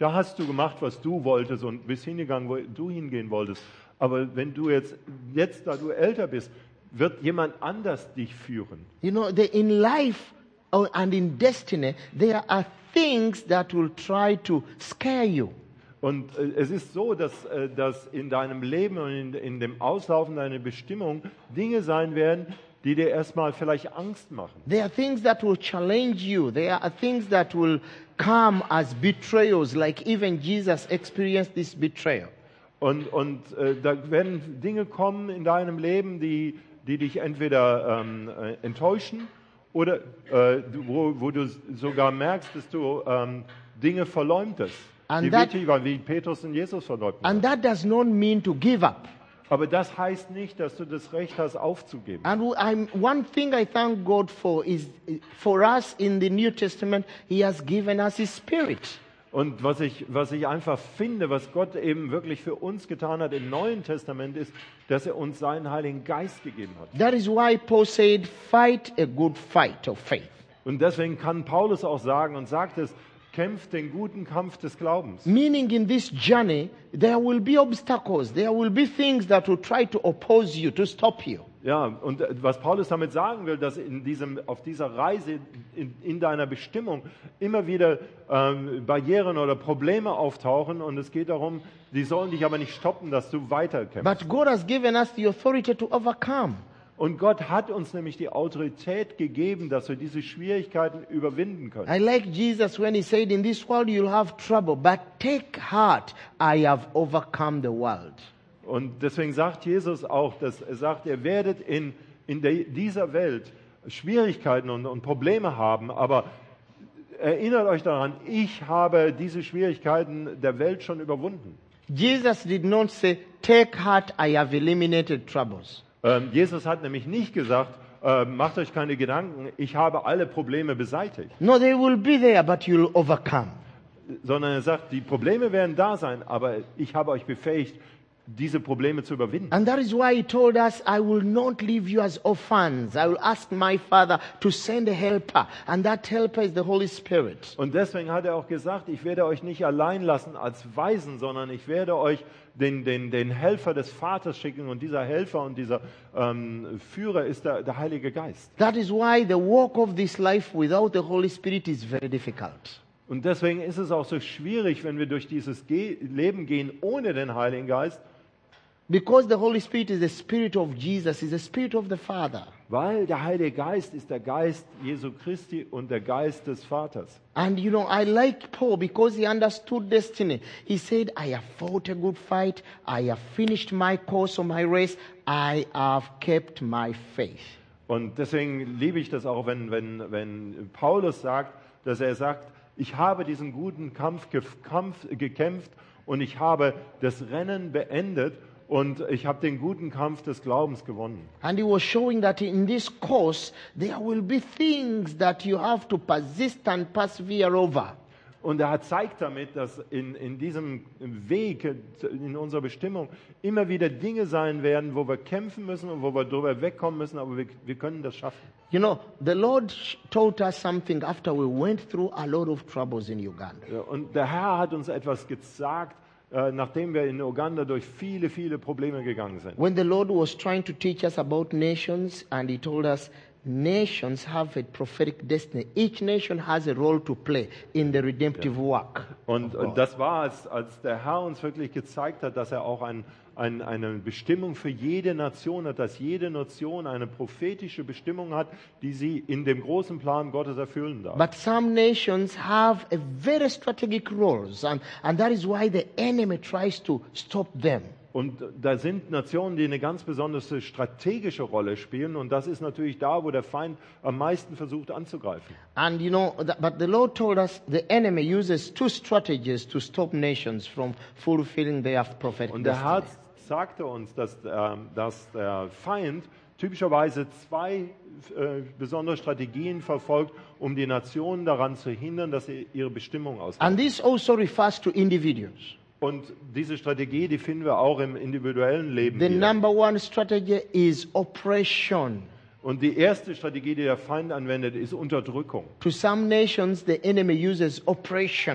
da hast du gemacht, was du wolltest und bist hingegangen, wo du hingehen wolltest. Aber wenn du jetzt, jetzt da du älter bist, wird jemand anders dich führen. You know, the, in life uh, and in destiny, there are things that will try to scare you. Und äh, es ist so, dass, äh, dass in deinem Leben und in, in dem Auslaufen deiner Bestimmung Dinge sein werden, die dir erstmal vielleicht Angst machen. There are things that will challenge you. There are things that will come as betrayals, like even Jesus experienced this betrayal. Und, und äh, da werden Dinge kommen in deinem Leben, die, die dich entweder ähm, äh, enttäuschen oder äh, wo, wo du sogar merkst, dass du ähm, Dinge verleumdest. And Die that- wirklich waren, wie Petrus und Jesus verleumdet And haben. that does not mean to give up. Aber das heißt nicht, dass du das Recht hast, aufzugeben. And I'm, one thing I thank God for is uh, for us in the New Testament, He has given us His Spirit. Und was ich, was ich einfach finde, was Gott eben wirklich für uns getan hat im Neuen Testament, ist, dass er uns seinen Heiligen Geist gegeben hat. That is why Paul said, fight a good fight of faith. Und deswegen kann Paulus auch sagen und sagt es, kämpft den guten Kampf des Glaubens. Meaning in this journey, there will be obstacles. There will be things that will try to oppose you, to stop you. Ja, und äh, was Paulus damit sagen will, dass in diesem, auf dieser Reise in, in deiner Bestimmung immer wieder ähm, Barrieren oder Probleme auftauchen und es geht darum, die sollen dich aber nicht stoppen, dass du weiterkämpfst. But God has given us the authority to overcome. Und Gott hat uns nämlich die Autorität gegeben, dass wir diese Schwierigkeiten überwinden können. I like Jesus when He said, in this world you'll have trouble, but take heart, I have overcome the world. Und deswegen sagt Jesus auch, dass er sagt, ihr werdet in, in der, dieser Welt Schwierigkeiten und, und Probleme haben, aber erinnert euch daran, ich habe diese Schwierigkeiten der Welt schon überwunden. Jesus did not say, take heart, I have eliminated troubles. Ähm, Jesus hat nämlich nicht gesagt, äh, macht euch keine Gedanken, ich habe alle Probleme beseitigt, No, they will be there, but you'll overcome. sondern er sagt, die Probleme werden da sein, aber ich habe euch befähigt, diese Probleme zu überwinden. And that is why He told us, I will not leave you as orphans. I will ask my Father to send a helper. And that helper is the Holy Spirit. Und deswegen hat er auch gesagt, ich werde euch nicht allein lassen als Waisen, sondern ich werde euch den, den, den Helfer des Vaters schicken. Und dieser Helfer und dieser ähm, Führer ist der, der Heilige Geist. That is why the walk of this life without the Holy Spirit is very difficult. Und deswegen ist es auch so schwierig, wenn wir durch dieses Ge- Leben gehen ohne den Heiligen Geist, Because the Holy Spirit is the Spirit of Jesus, is the Spirit of the Father. weil der Heilige Geist ist der Geist Jesu Christi und der Geist des Vaters. And you know, I like Paul because he understood destiny. He said, I have fought a good fight. I have finished my course of my race. I have kept my faith. Und deswegen liebe ich das auch, wenn, wenn, wenn Paulus sagt, dass er sagt, ich habe diesen guten Kampf, gef- Kampf gekämpft und ich habe das Rennen beendet und ich habe den guten Kampf des Glaubens gewonnen. And he was showing that in this course, there will be things that you have to persist and persevere over. Und er zeigt damit, dass in, in diesem Weg, in unserer Bestimmung, immer wieder Dinge sein werden, wo wir kämpfen müssen und wo wir drüber wegkommen müssen, aber wir, wir können das schaffen. You know, the Lord sh- taught us something after we went through a lot of troubles in Uganda. Ja, und der Herr hat uns etwas gesagt, äh, nachdem wir in Uganda durch viele, viele Probleme gegangen sind. When the Lord was trying to teach us about nations, and He told us nations have a prophetic destiny. Each nation has a role to play in the redemptive work. Und, of God. und das war, als, als der Herr uns wirklich gezeigt hat, dass er auch ein, ein, eine Bestimmung für jede Nation hat, dass jede Nation eine prophetische Bestimmung hat, die sie in dem großen Plan Gottes erfüllen darf. But some nations have a very strategic roles, and, and that is why the enemy tries to stop them. Und da sind Nationen, die eine ganz besondere strategische Rolle spielen. Und das ist natürlich da, wo der Feind am meisten versucht anzugreifen. And you know, th- but the Lord told us the enemy uses two strategies to stop nations from fulfilling their prophetic Und der Herr destiny. sagte uns, dass, ähm, dass der Feind typischerweise zwei äh, besondere Strategien verfolgt, um die Nationen daran zu hindern, dass sie ihre Bestimmung And ausleben. this also refers to individuals. Und diese Strategie, die finden wir auch im individuellen Leben The wieder. number one strategy is oppression. Und die erste Strategie, die der Feind anwendet, ist Unterdrückung. To some nations, the enemy uses oppression.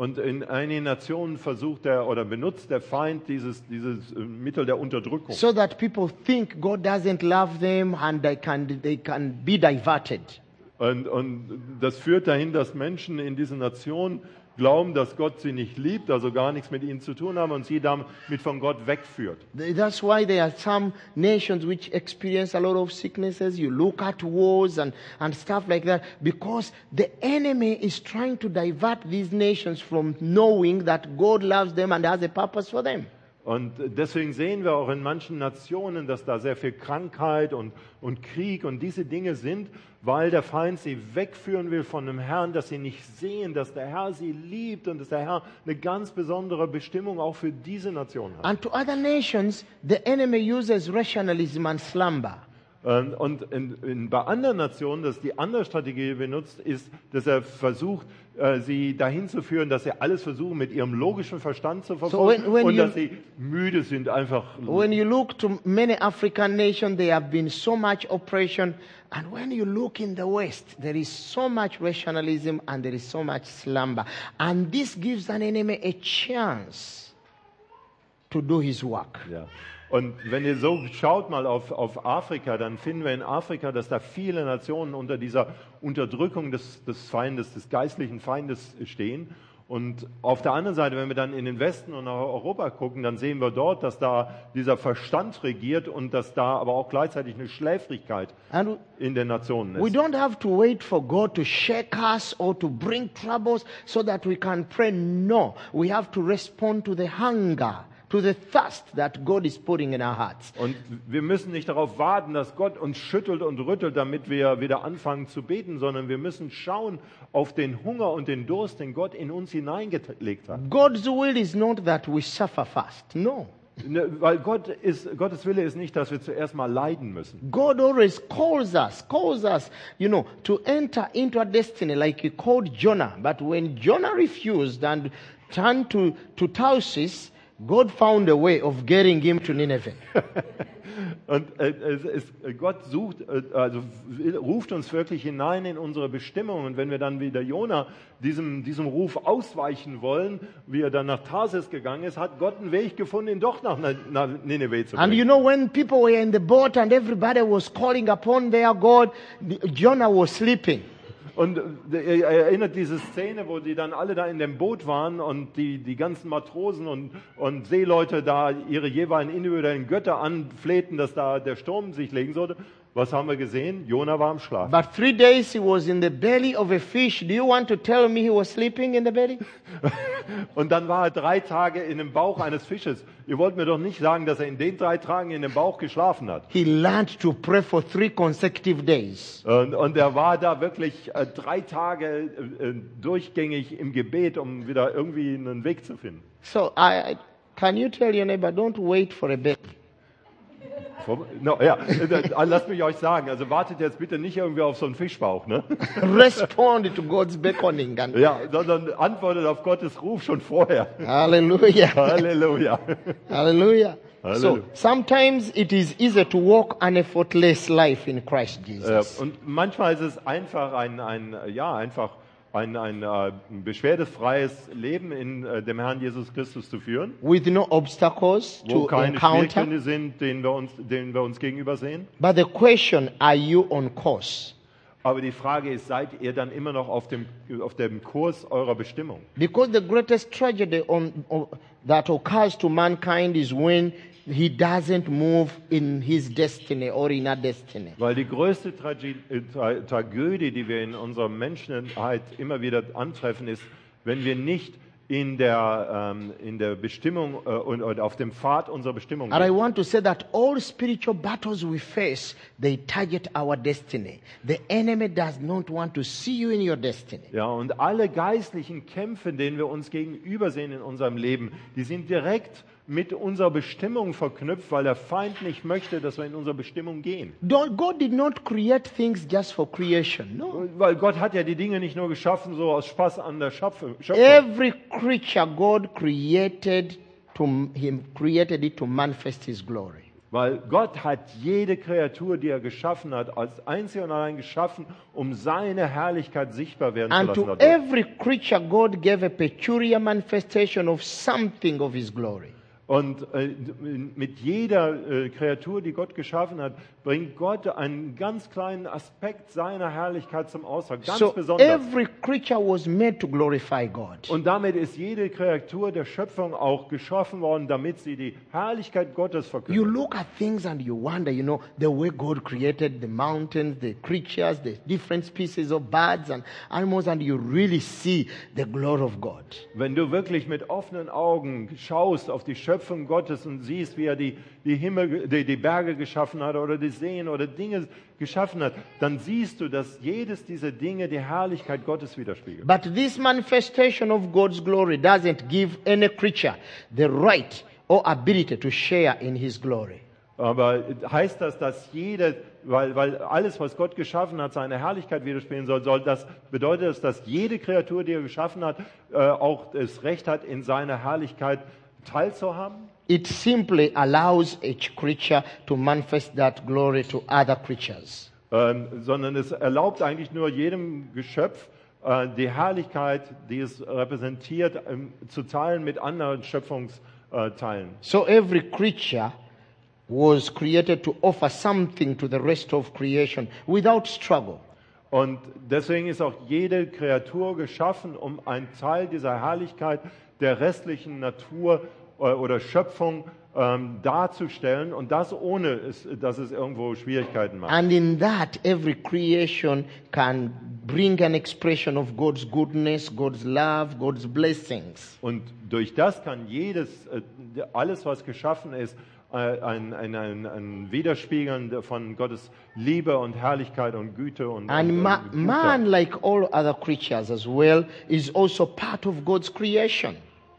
Und in einigen Nationen versucht er oder benutzt der Feind dieses, dieses äh, Mittel der Unterdrückung. so that people think God doesn't love them and they can, they can be diverted. Und, und das führt dahin, dass Menschen in diesen Nationen glauben, dass Gott sie nicht liebt, also gar nichts mit ihnen zu tun haben und sie damit von Gott wegführt. That's why there are some nations which experience a lot of sicknesses. You look at wars and, and stuff like that because the enemy is trying to divert these nations from knowing that God loves them and has a purpose for them. Und deswegen sehen wir auch in manchen Nationen, dass da sehr viel Krankheit und, und Krieg und diese Dinge sind, weil der Feind sie wegführen will von dem Herrn, dass sie nicht sehen, dass der Herr sie liebt und dass der Herr eine ganz besondere Bestimmung auch für diese Nation hat. And to other nations, the enemy uses rationalism and slumber. Ähm, Und in, in, bei anderen Nationen, dass die andere Strategie benutzt, ist, dass er versucht, äh, sie dahin zu führen, dass sie alles versuchen, mit ihrem logischen Verstand zu verfolgen when- when und you- dass sie müde sind, einfach. When you look to many African nations, there have been so much oppression. And when you look in the West, there is so much rationalism and there is so much slumber. And this gives an enemy a chance to do his work. Ja. Und wenn ihr so schaut mal auf, auf Afrika, dann finden wir in Afrika, dass da viele Nationen unter dieser Unterdrückung des, des Feindes, des geistlichen Feindes stehen. Und auf der anderen Seite, wenn wir dann in den Westen und nach Europa gucken, dann sehen wir dort, dass da dieser Verstand regiert und dass da aber auch gleichzeitig eine Schläfrigkeit And in den Nationen we ist. don't have to wait for God to shake us or to bring troubles so that we can pray. No, we have to respond to the hunger, to the thirst that God is putting in our hearts. Und wir müssen nicht darauf warten, dass Gott uns schüttelt und rüttelt, damit wir wieder anfangen zu beten, sondern wir müssen schauen auf den Hunger und den Durst, den Gott in uns hineingelegt hat. God's will is not that we suffer fast. No. Ne, Weil Gott ist, Gottes Wille ist nicht, dass wir zuerst mal leiden müssen. God always calls us, calls us, you know, to enter into a destiny like he called Jonah. But when Jonah refused and turned to, to Tarsus, God found a way of getting him to Nineveh. Und äh, es ist, Gott sucht, äh, also will- ruft uns wirklich hinein in unsere Bestimmung. Und wenn wir dann wieder Jona diesem, diesem Ruf ausweichen wollen, wie er dann nach Tarsis gegangen ist, hat Gott einen Weg gefunden, ihn doch nach, nach Nineveh zu And you bringen. know, when people were in the boat and everybody was calling upon their God, Jonah was sleeping. Und äh, ihr erinnert diese Szene, wo die dann alle da in dem Boot waren und die, die ganzen Matrosen und, und Seeleute da ihre jeweiligen individuellen Götter anflehten, dass da der Sturm sich legen sollte. Was haben wir gesehen? Jona war am Schlaf. But three days he was in the belly of a fish. Do you want to tell me he was sleeping in the belly? Und dann war er drei Tage in dem Bauch eines Fisches. Ihr wollt mir doch nicht sagen, dass er in den drei Tagen in dem Bauch geschlafen hat. He learned to pray for three consecutive days. Und, und er war da wirklich äh, drei Tage äh, durchgängig im Gebet, um wieder irgendwie einen Weg zu finden. So, I, I- can you tell your neighbor, don't wait for a belly. Vom- No, ja, äh, lasst mich euch sagen, also wartet jetzt bitte nicht irgendwie auf so einen Fischbauch, ne? Respond to God's beckoning. And Ja, sondern antwortet auf Gottes Ruf schon vorher. hallelujah. Halleluja. Hallelujah. So Hallelujah. sometimes it is easier to walk an effortless life in Christ Äh, Jesus. Und manchmal ist es einfach ein, ein ja, einfach ein, ein äh, beschwerdefreies Leben in äh, dem Herrn Jesus Christus zu führen, With no obstacles wo to keine encounter. Schwierigkeiten sind, denen wir uns, denen wir uns gegenüber sehen. But the question, are you on course? Aber die Frage ist, seid ihr dann immer noch auf dem, auf dem Kurs eurer Bestimmung? Because the greatest tragedy on, on, that occurs to mankind is when he doesn't move in his destiny or in a destiny. Weil die größte Trage äh, Tra Tragödie, die wir in unserer Menschheit immer wieder antreffen, ist, wenn wir nicht in der, ähm, in der Bestimmung äh, und, und auf dem Pfad unserer Bestimmung And I gehen. want to say that all spiritual battles we face, they target our destiny. The enemy does not want to see you in your destiny. Ja, und alle geistlichen Kämpfe, denen wir uns gegenübersehen in unserem Leben, die sind direkt mit unserer Bestimmung verknüpft, weil der Feind nicht möchte, dass wir in unsere Bestimmung gehen. Don't- God did not create things just for creation. No. Weil Gott hat ja die Dinge nicht nur geschaffen, so aus Spaß an der Schöpfung. Schöpfung. Every creature God created to him created it to manifest his glory. Weil Gott hat jede Kreatur, die er geschaffen hat, als einzig und allein geschaffen, um seine Herrlichkeit sichtbar werden zu And lassen. to dadurch. every creature, God gave a peculiar manifestation of something of His glory. Und äh, mit jeder äh, Kreatur, die Gott geschaffen hat, bringt Gott einen ganz kleinen Aspekt seiner Herrlichkeit zum Ausdruck, ganz So besonders. every creature was made to glorify God. Und damit ist jede Kreatur der Schöpfung auch geschaffen worden, damit sie die Herrlichkeit Gottes You verkündet. look at things and you wonder, you know, the way God created the mountains, the creatures, the different species of birds and animals, and you really see the glory of God. Wenn du wirklich mit offenen Augen schaust auf die Schöpfung Gottes und siehst, wie er die, die, Himmel, die, die Berge geschaffen hat oder die Seen oder Dinge geschaffen hat, dann siehst du, dass jedes dieser Dinge die Herrlichkeit Gottes widerspiegelt. But this manifestation of God's glory doesn't give any creature the right or ability to share in His glory. Aber heißt das, dass jede, weil, weil alles, was Gott geschaffen hat, seine Herrlichkeit widerspiegeln soll, soll das, bedeutet das, dass jede Kreatur, die er geschaffen hat, äh, auch das Recht hat, in seiner Herrlichkeit teilzuhaben? It simply allows each creature to manifest that glory to other creatures. Ähm, sondern es erlaubt eigentlich nur jedem Geschöpf, äh, die Herrlichkeit, die es repräsentiert, ähm, zu teilen mit anderen Schöpfungsteilen. So every creature was created to offer something to the rest of creation without struggle. Und deswegen ist auch jede Kreatur geschaffen, um einen Teil dieser Herrlichkeit der restlichen Natur äh, oder Schöpfung ähm, darzustellen, und das ohne, es, dass es irgendwo Schwierigkeiten macht. And in that, every creation can bring an expression of God's goodness, God's love, God's blessings. Und durch das kann jedes, äh, alles was geschaffen ist, äh, ein, ein, ein, ein Widerspiegeln von Gottes Liebe und Herrlichkeit und Güte und, And und, ma- und man, like all other creatures as well, is also part of God's creation.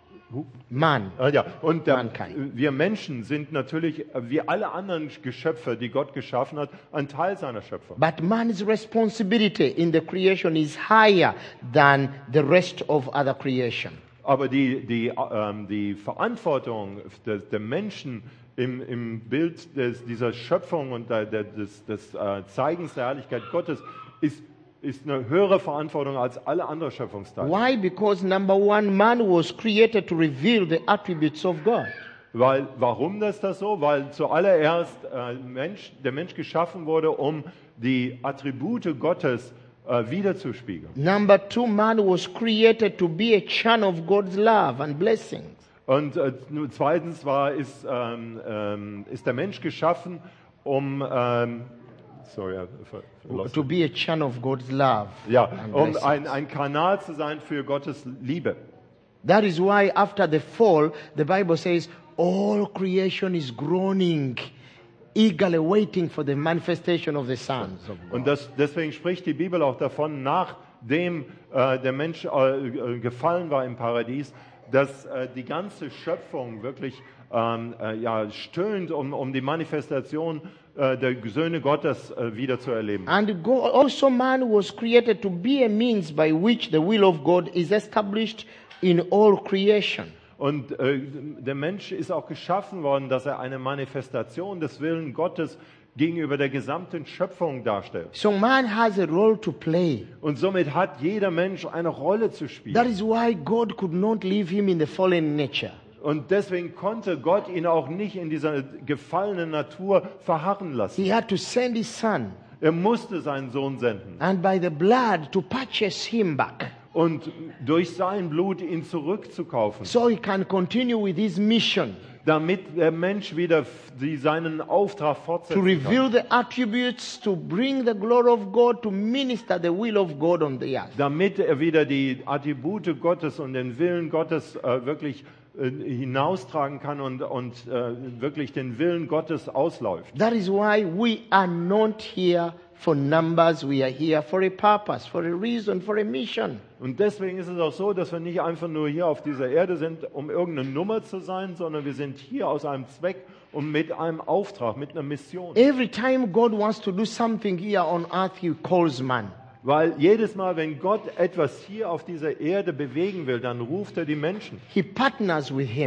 Man. Ah, ja. Und der, Mankind. wir Menschen sind natürlich, äh, wie alle anderen Geschöpfe, die Gott geschaffen hat, ein Teil seiner Schöpfung. But man's responsibility in the creation is higher than the rest of other creation. Aber die, die, äh, ähm, die Verantwortung des, der Menschen im, im Bild des, dieser Schöpfung und der, der, des, des äh, Zeigens der Herrlichkeit Gottes ist, ist eine höhere Verantwortung als alle anderen Schöpfungsteile. Why? Because number one, man was created to reveal the attributes of God. Weil, warum ist das so? Weil zuallererst äh, Mensch, der Mensch geschaffen wurde, um die Attribute Gottes äh, wiederzuspiegeln. Number two, man was created to be a channel of God's love and blessings. Und äh, zweitens war, ist, ähm, ähm, ist der Mensch geschaffen, um, ähm, sorry, I for- lost To it. be a channel of God's love ja, and um blessings. ein, ein Kanal zu sein für Gottes Liebe. That is why after the fall, the Bible says, all creation is groaning, eagerly waiting for the manifestation of the sons of God. Und das, deswegen spricht die Bibel auch davon, nachdem äh, der Mensch äh, äh, gefallen war im Paradies, dass äh, die ganze Schöpfung wirklich ähm, äh, ja, stöhnt, um, um die Manifestation äh, der Söhne Gottes äh, wieder zu erleben. And go, also man was created to be a means by which the will of God is established in all creation. Und äh, der Mensch ist auch geschaffen worden, dass er eine Manifestation des Willens Gottes gegenüber der gesamten Schöpfung darstellt. So man has a role to play. Und somit hat jeder Mensch eine Rolle zu That spielen. is why God could not leave him in the fallen nature. Und deswegen konnte Gott ihn auch nicht in dieser gefallenen Natur verharren lassen. He had to send his son, Er musste seinen Sohn senden and by the blood to purchase him back, und durch sein Blut ihn zurückzukaufen, so he can continue with his mission damit der Mensch wieder f- die, seinen Auftrag to fortsetzen kann. reveal the attributes, to bring the glory of God, to minister the will of God on the earth. Damit er wieder die Attribute Gottes und den Willen Gottes äh, wirklich äh, hinaustragen kann und, und äh, wirklich den Willen Gottes ausläuft. That is why we are not here for numbers, we are here for a purpose, for a reason, for a mission. Und deswegen ist es auch so, dass wir nicht einfach nur hier auf dieser Erde sind, um irgendeine Nummer zu sein, sondern wir sind hier aus einem Zweck und mit einem Auftrag, mit einer Mission. Every time God wants to do something here on earth, he calls man. Weil jedes Mal, wenn Gott etwas hier auf dieser Erde bewegen will, dann ruft er die Menschen. He partners with him.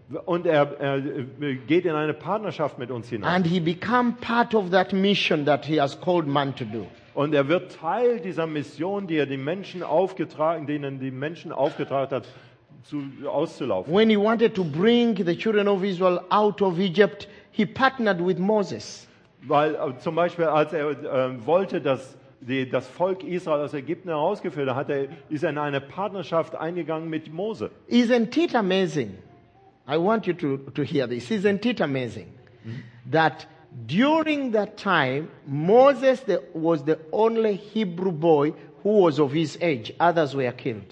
Und er, er geht in eine Partnerschaft mit uns hinein. And he become part of that mission that he has called man to do. Und er wird Teil dieser Mission, die er den Menschen aufgetragen, denen die Menschen aufgetragen hat, zu, auszulaufen. When he wanted to bring the children of Israel out of Egypt, he partnered with Moses. Weil äh, zum Beispiel, als er äh, wollte, dass die, das Volk Israel aus Ägypten herausgeführt hat, er, ist er in eine Partnerschaft eingegangen mit Mose. Isn't it amazing? I want you to, to hear this. Isn't it amazing that during that time, Moses the, was the only Hebrew boy who was of his age. Others were killed.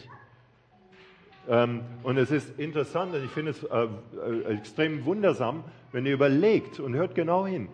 Ähm, und es ist interessant, und ich finde es äh, äh, extrem wundersam, wenn ihr überlegt und hört genau hin.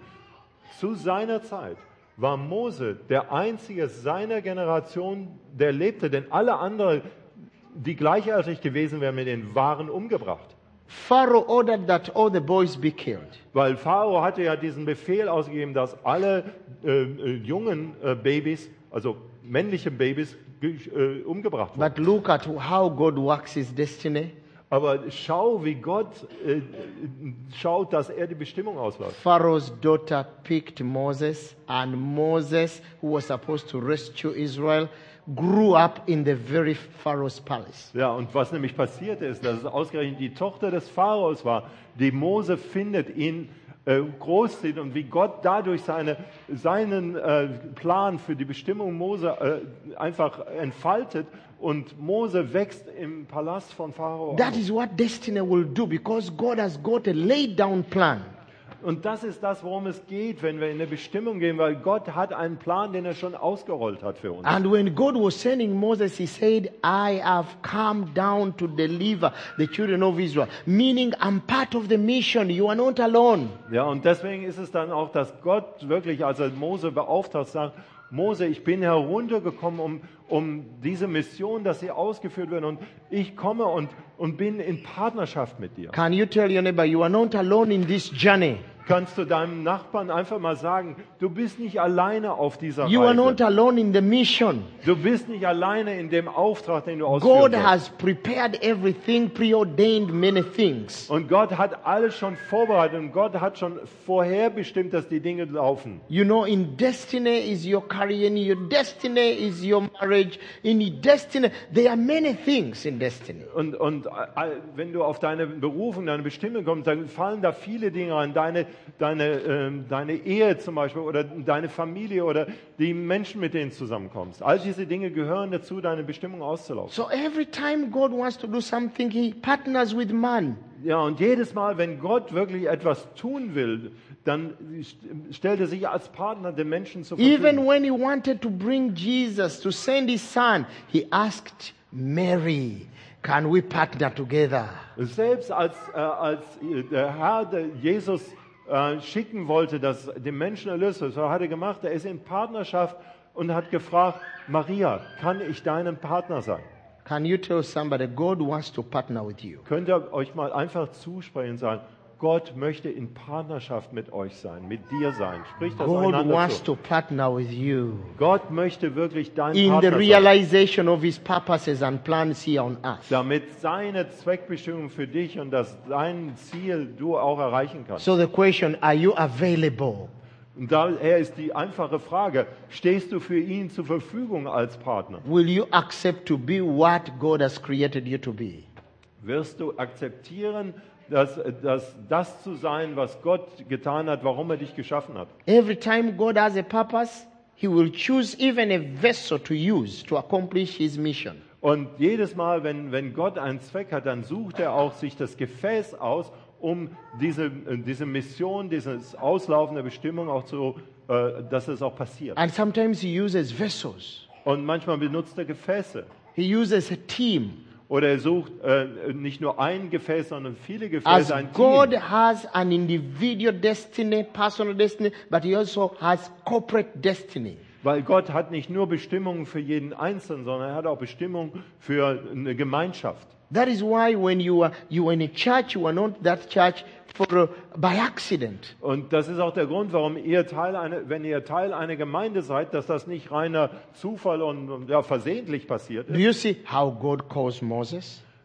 Zu seiner Zeit war Mose der einzige seiner Generation, der lebte, denn alle anderen, die gleichaltrig gewesen wären mit den waren umgebracht. Pharaoh ordered that all the boys be killed. Weil Pharao hatte ja diesen Befehl ausgegeben, dass alle äh, äh, jungen äh, Babys, also männliche Babys, äh, umgebracht wurden. But look at how God works his destiny. Aber schau, wie Gott äh, schaut, dass er die Bestimmung ausläuft. Pharaoh's daughter picked Moses, and Moses, who was supposed to rescue Israel, grew up in the very Pharaoh's palace. Ja, und was nämlich passiert ist, dass es ausgerechnet die Tochter des Pharaos war, die Mose findet, ihn äh, großzieht und wie Gott dadurch seine, seinen äh, Plan für die Bestimmung Mose äh, einfach entfaltet und Mose wächst im Palast von Pharao. That auf. is what destiny will do, because God has got a laid down plan. Und das ist das, worum es geht, wenn wir in eine Bestimmung gehen, weil Gott hat einen Plan, den er schon ausgerollt hat für uns. And when God was sending Moses, he said, I have come down to deliver the children of Israel. Meaning, I'm part of the mission. You are not alone. Ja, und deswegen ist es dann auch, dass Gott wirklich, als er Mose beauftragt, sagt, Mose, ich bin heruntergekommen, um, um diese Mission, dass sie ausgeführt wird. Und ich komme und, und bin in Partnerschaft mit dir. Can you tell your neighbor, you are not alone in this journey? Kannst du deinem Nachbarn einfach mal sagen, du bist nicht alleine auf dieser You are not Reise. alone in the mission. Du bist nicht alleine in dem Auftrag, den du God ausführst. has prepared everything, preordained many things. Und Gott hat alles schon vorbereitet und Gott hat schon vorherbestimmt, dass die Dinge laufen. You know, in destiny is your career, in your destiny is your marriage, in your destiny, there are many things in destiny. Und, und äh, wenn du auf deine Berufung, deine Bestimmung kommst, dann fallen da viele Dinge rein. Deine, deine, ähm, deine Ehe zum Beispiel oder deine Familie oder die Menschen, mit denen du zusammenkommst. All diese Dinge gehören dazu, deine Bestimmung auszulaufen. So every time God wants to do something, he partners with man. Ja, und jedes Mal, wenn Gott wirklich etwas tun will, dann stellt er sich als Partner den Menschen zur Even Verfügung. when he wanted to bring Jesus, to send his son, he asked Mary, can we partner together? Selbst als, äh, als der Herr der Jesus äh, schicken wollte, dass den Menschen erlöst wird, was hat er gemacht? Er ist in Partnerschaft und hat gefragt, Maria, kann ich dein Partner sein? Can you tell somebody, God wants to partner with you? Könnt ihr euch mal einfach zusprechen und sagen, Gott möchte in Partnerschaft mit euch sein, mit dir sein. Sprich das God einander wants zu. to partner with you Gott möchte wirklich dein in the Partner sein, realization of his purposes and plans here on earth. damit seine Zweckbestimmung für dich und das dein Ziel du auch erreichen kannst. So the question, are you available? Und daher ist die einfache Frage, stehst du für ihn zur Verfügung als Partner? Will you accept to be what God has created you to be? Wirst du akzeptieren, dass, dass das zu sein, was Gott getan hat, warum er dich geschaffen hat? Every time God has a purpose, he will choose even a vessel to use to accomplish his mission. Und jedes Mal, wenn, wenn Gott einen Zweck hat, dann sucht er auch sich das Gefäß aus, um diese, diese Mission, dieses Auslaufen der Bestimmung auch zu, äh, dass es auch passiert. And sometimes he uses vessels. Und manchmal benutzt er Gefäße. He uses a team. Oder er sucht äh, nicht nur ein Gefäß, sondern viele As Gefäße, ein God Team. has an individual destiny, personal destiny, but he also has corporate destiny. Weil Gott hat nicht nur Bestimmungen für jeden Einzelnen, sondern er hat auch Bestimmungen für eine Gemeinschaft. That is why when you are, you are in a church, you are not that church for, uh, by accident. Und das ist auch der Grund, warum ihr Teil einer, wenn ihr Teil einer Gemeinde seid, dass das nicht reiner Zufall und, und ja, versehentlich passiert Do ist. you see how God calls Moses?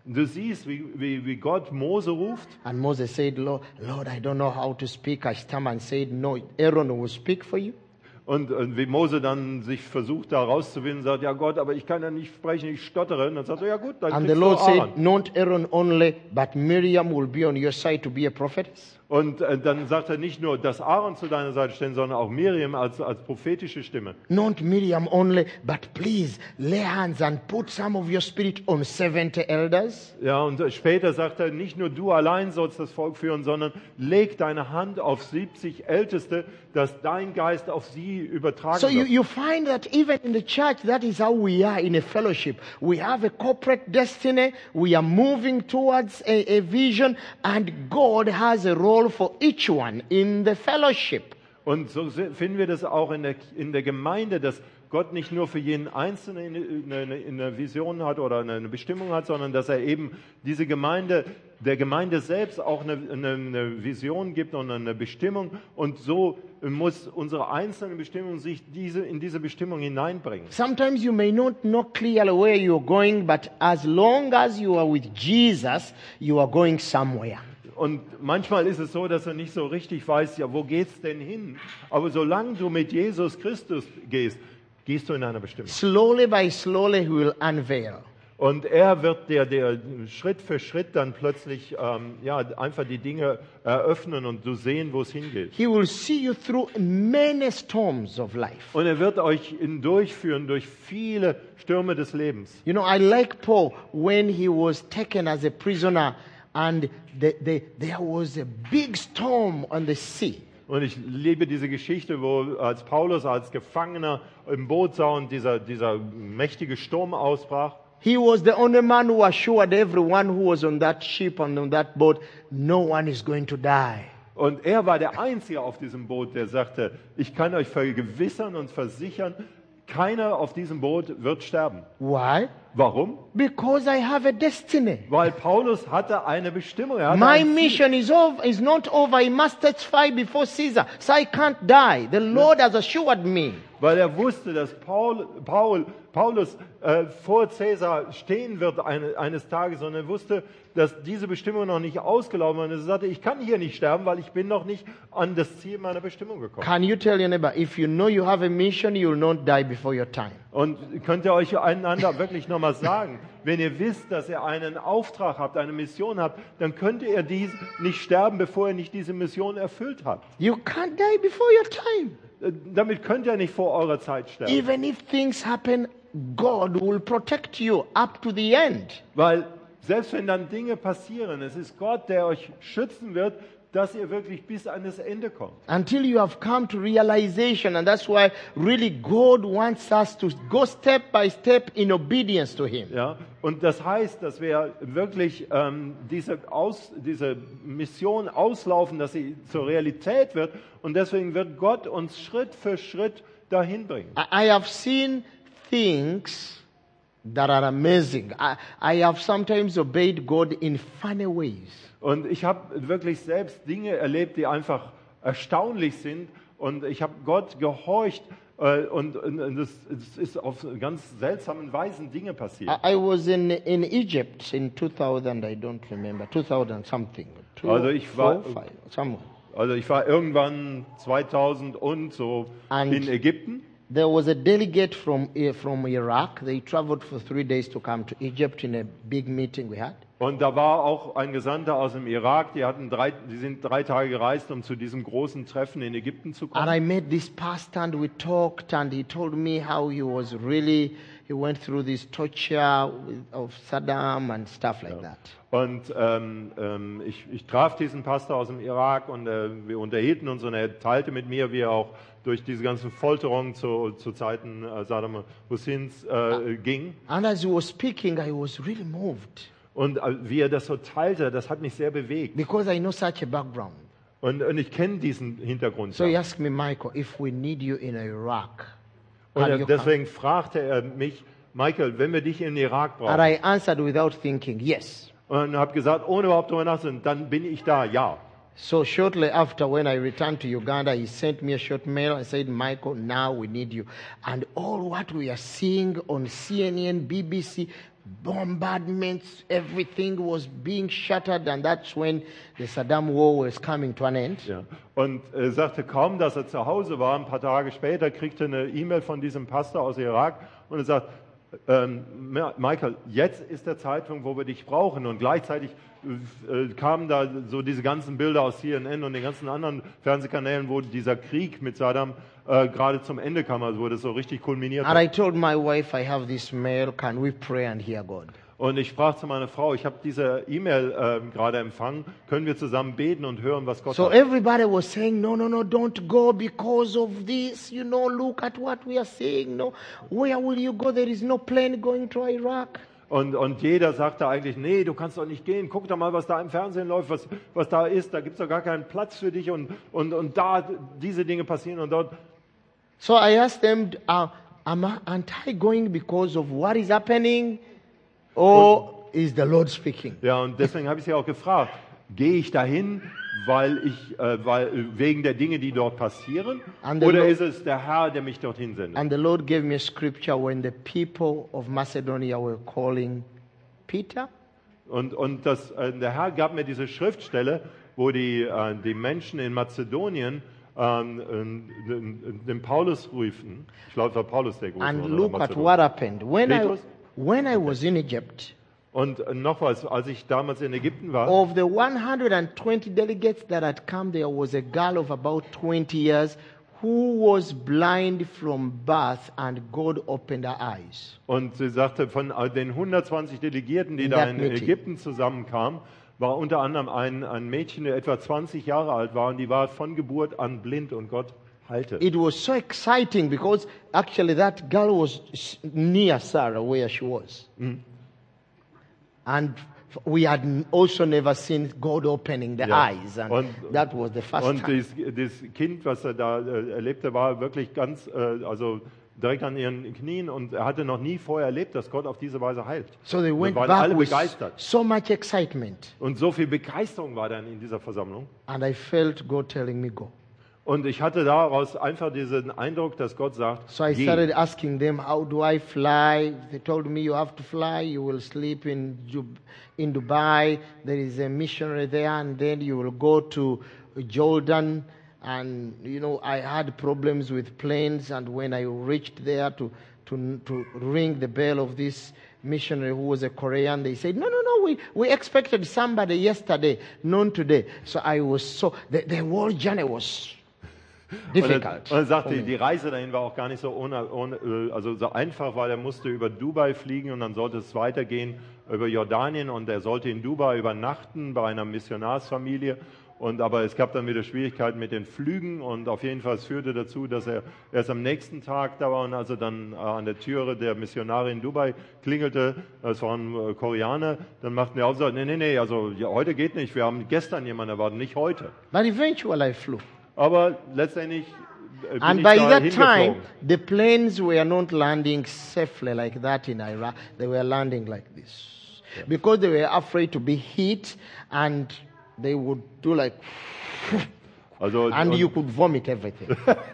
Du siehst, wie, wie, wie Gott Mose ruft. And Moses said, Lord, Lord, I don't know how to speak. I stammer and said, no, Aaron will speak for you. Und, und wie Mose dann sich versucht, da rauszuwinden, sagt, ja Gott, aber ich kann ja nicht sprechen, ich stottere. Und dann sagt er, ja gut, dann And the kriegst du Lord Aaron. said, not Aaron only, but Miriam will be on your side to be a prophetess. Und äh, dann sagt er nicht nur, dass Aaron zu deiner Seite stehen, sondern auch Miriam als, als prophetische Stimme. Not Miriam only, but please lay hands and put some of your spirit on seventy elders. Ja, und äh, später sagt er, nicht nur du allein sollst das Volk führen, sondern leg deine Hand auf siebzig Älteste, dass dein Geist auf sie übertragen So you, wird. you find that even in the church, that is how we are in a fellowship. We have a corporate destiny. We are moving towards a, a vision, and God has a role for each one in the fellowship. Und so se- finden wir das auch in der, in der Gemeinde, dass Gott nicht nur für jeden Einzelnen eine, eine, eine Vision hat oder eine, eine Bestimmung hat, sondern dass er eben diese Gemeinde, der Gemeinde selbst auch eine, eine, eine Vision gibt und eine Bestimmung. Und so muss unsere einzelne Bestimmung sich diese, in diese Bestimmung hineinbringen. Sometimes you may not know clearly where you're going, but as long as you are with Jesus, you are going somewhere. Und manchmal ist es so, dass er nicht so richtig weiß, ja, wo geht's denn hin? Aber solange du mit Jesus Christus gehst, gehst du in einer Bestimmung. Slowly by slowly, he will unveil. Und er wird dir, der Schritt für Schritt dann plötzlich ähm, ja, einfach die Dinge eröffnen und du sehen, wo es hingeht. He will see you through many storms of life. Und er wird euch hindurchführen durch viele Stürme des Lebens. You know, I like Paul when he was taken as a prisoner and the, the, there was a big storm on the sea. Und ich liebe diese Geschichte, wo als Paulus als Gefangener im Boot sah und dieser, dieser mächtige Sturm ausbrach. He was the only man who assured everyone who was on that ship and on that boat, no one is going to die. Und er war der Einzige auf diesem Boot, der sagte, ich kann euch vergewissern und versichern, keiner auf diesem Boot wird sterben. Why? Warum? Because I have a destiny. Weil Paulus hatte eine Bestimmung. Er hatte My ein Ziel. mission is, over, is not over. I must testify before Caesar, so I can't die. The Lord has assured me. Weil er wusste, dass Paul, Paul, Paulus äh, vor Caesar stehen wird eine, eines Tages, und er wusste, dass diese Bestimmung noch nicht ausgelaufen war. Und er sagte, ich kann hier nicht sterben, weil ich bin noch nicht an das Ziel meiner Bestimmung gekommen. Can you tell your neighbor, if you know you have a mission, you will not die before your time? Und könnt ihr euch einander wirklich nochmal sagen, wenn ihr wisst, dass ihr einen Auftrag habt, eine Mission habt, dann könnt ihr dies nicht sterben, bevor ihr nicht diese Mission erfüllt habt. You can't die before your time. Äh, Damit könnt ihr nicht vor eurer Zeit sterben. Even if things happen, God will protect you up to the end. Weil selbst wenn dann Dinge passieren, es ist Gott, der euch schützen wird, dass ihr wirklich bis an das Ende kommt. Until you have come to realization, and that's why really God wants us to go step by step in obedience to Him. Ja? Und das heißt, dass wir wirklich ähm, diese, Aus, diese Mission auslaufen, dass sie zur Realität wird. Und deswegen wird Gott uns Schritt für Schritt dahin bringen. I, I have seen things that are amazing. I, I have sometimes obeyed God in funny ways. Und ich habe wirklich selbst Dinge erlebt, die einfach erstaunlich sind. Und ich habe Gott gehorcht. Äh, und und, und es, es ist auf ganz seltsamen Weisen Dinge passiert. I, I was in, in Egypt in two thousand, I don't remember, two thousand something. Two, Also ich war- four, five, somewhere. Also ich war irgendwann zweitausend und so And- in Ägypten. There was a delegate from, eh, from Iraq. They traveled for three days to come to Egypt in a big meeting we had. Und da war auch ein Gesandter aus dem Irak, die, hatten drei, die sind drei Tage gereist, um zu diesem großen Treffen in Ägypten zu And I kommen. met this pastor and we talked and he told me how he was really, he went through this torture with, of Saddam and stuff like that. Und ähm, ähm, ich, ich traf diesen Pastor aus dem Irak und äh, wir unterhielten uns und er teilte mit mir, wie er auch durch diese ganzen Folterungen zu, zu Zeiten äh, Saddam Husseins äh, ging. And as he was speaking, I was really moved Und äh, wie er das so teilte, das hat mich sehr bewegt. because I know such a background. Und, und ich kenne diesen Hintergrund. So he ja. asked me, Michael, if we need you in Iraq, Und can er, you come? deswegen fragte er mich, Michael, wenn wir dich in den Irak And brauchen, I answered without thinking, yes. und habe gesagt, ohne überhaupt darüber nachzudenken, dann bin ich da, ja. So shortly after, when I returned to Uganda, he sent me a short mail and said, Michael, now we need you. And all what we are seeing on C N N, B B C, bombardments, everything was being shattered, and that's when the Saddam war was coming to an end. Ja. Und er sagte, kaum, dass er zu Hause war, ein paar Tage später, kriegte eine E-Mail von diesem Pastor aus Irak und er sagt, ähm, Michael, jetzt ist der Zeitpunkt, wo wir dich brauchen. Und gleichzeitig äh, kamen da so diese ganzen Bilder aus C N N und den ganzen anderen Fernsehkanälen, wo dieser Krieg mit Saddam äh, gerade zum Ende kam, also wo das so richtig kulminiert And I hat. told my wife, I have this mail, can we pray and hear God? Und ich sprach zu meiner Frau, ich habe diese E-Mail äh, gerade empfangen, können wir zusammen beten und hören, was Gott So sagt. everybody was saying, no, no, no, don't go because of this. You know, look at what we are saying. No, where will you go? There is no plane going to Iraq. Und, und jeder sagte eigentlich, nee, du kannst doch nicht gehen, guck doch mal, was da im Fernsehen läuft, was, was da ist, da gibt es doch gar keinen Platz für dich und, und, und da diese Dinge passieren und dort. So I asked them, uh, am I, aren't I going because of what is happening? Or is the Lord speaking? Ja, und deswegen habe ich sie auch gefragt, gehe ich dahin, weil ich, äh, weil, wegen der Dinge, die dort passieren, And the oder Lord- ist es der Herr, der mich dorthin sendet? And the Lord gave me a scripture when the people of Macedonia were calling Peter. Und, und das, äh, der Herr gab mir diese Schriftstelle, wo die, äh, die Menschen in Mazedonien ähm, äh, den, den Paulus riefen. Ich glaube, es war Paulus, der gerufen And wurde, look oder at Mazedonien. what happened. When I, Petrus? when I was in Egypt, Und äh, noch was, als ich damals in Ägypten war, of the one hundred twenty delegates that had come, there was a girl of about twenty years who was blind from birth, and God opened her eyes. und sie sagte, von äh, den hundertzwanzig Delegierten, die In da that in meeting. Ägypten zusammenkamen, war unter anderem ein, ein Mädchen, der etwa zwanzig Jahre alt war, und die war von Geburt an blind und Gott heilte. It was so exciting because actually that girl was s- near Sarah where she was. And f- we had n- also never seen God opening the Ja. eyes. And Und- that was the first Und time. das, das Kind, was er da äh, erlebte, war wirklich ganz, äh, also direkt an ihren Knien, und er hatte noch nie vorher erlebt, dass Gott auf diese Weise heilt. So they Wir went waren back alle with begeistert. so much excitement. Und so viel Begeisterung war dann in dieser Versammlung. And I felt God telling me, go. Und ich hatte daraus einfach diesen Eindruck, dass Gott sagt, So I geh. started asking them, how do I fly? They told me, you have to fly. You will sleep in, Dub- in Dubai. There is a missionary there. And then you will go to Jordan. And, you know, I had problems with planes. And when I reached there to, to, to ring the bell of this missionary who was a Korean, they said, no, no, no, we, we expected somebody yesterday, none today. So I was so, the, the whole journey was Und difficult. er, und er for sagte, me. die Reise dahin war auch gar nicht so, ohne, ohne, äh, also so einfach, weil er musste über Dubai fliegen und dann sollte es weitergehen über Jordanien, und er sollte in Dubai übernachten bei einer Missionarsfamilie. Und, aber es gab dann wieder Schwierigkeiten mit den Flügen, und auf jeden Fall es führte dazu, dass er erst am nächsten Tag da war, und als er dann äh, an der Türe der Missionare in Dubai klingelte, das waren äh, Koreaner, dann machten die auf und sagten, nee, nee, nee, also ja, heute geht nicht, wir haben gestern jemanden erwartet, nicht heute. But eventually I flew. Aber letztendlich äh, bin And ich by da that time, hingeflogen. the planes were not landing safely like that in Iraq. They were landing like this. Because they were afraid to be hit, and they would do like, Also, and und, you could vomit everything.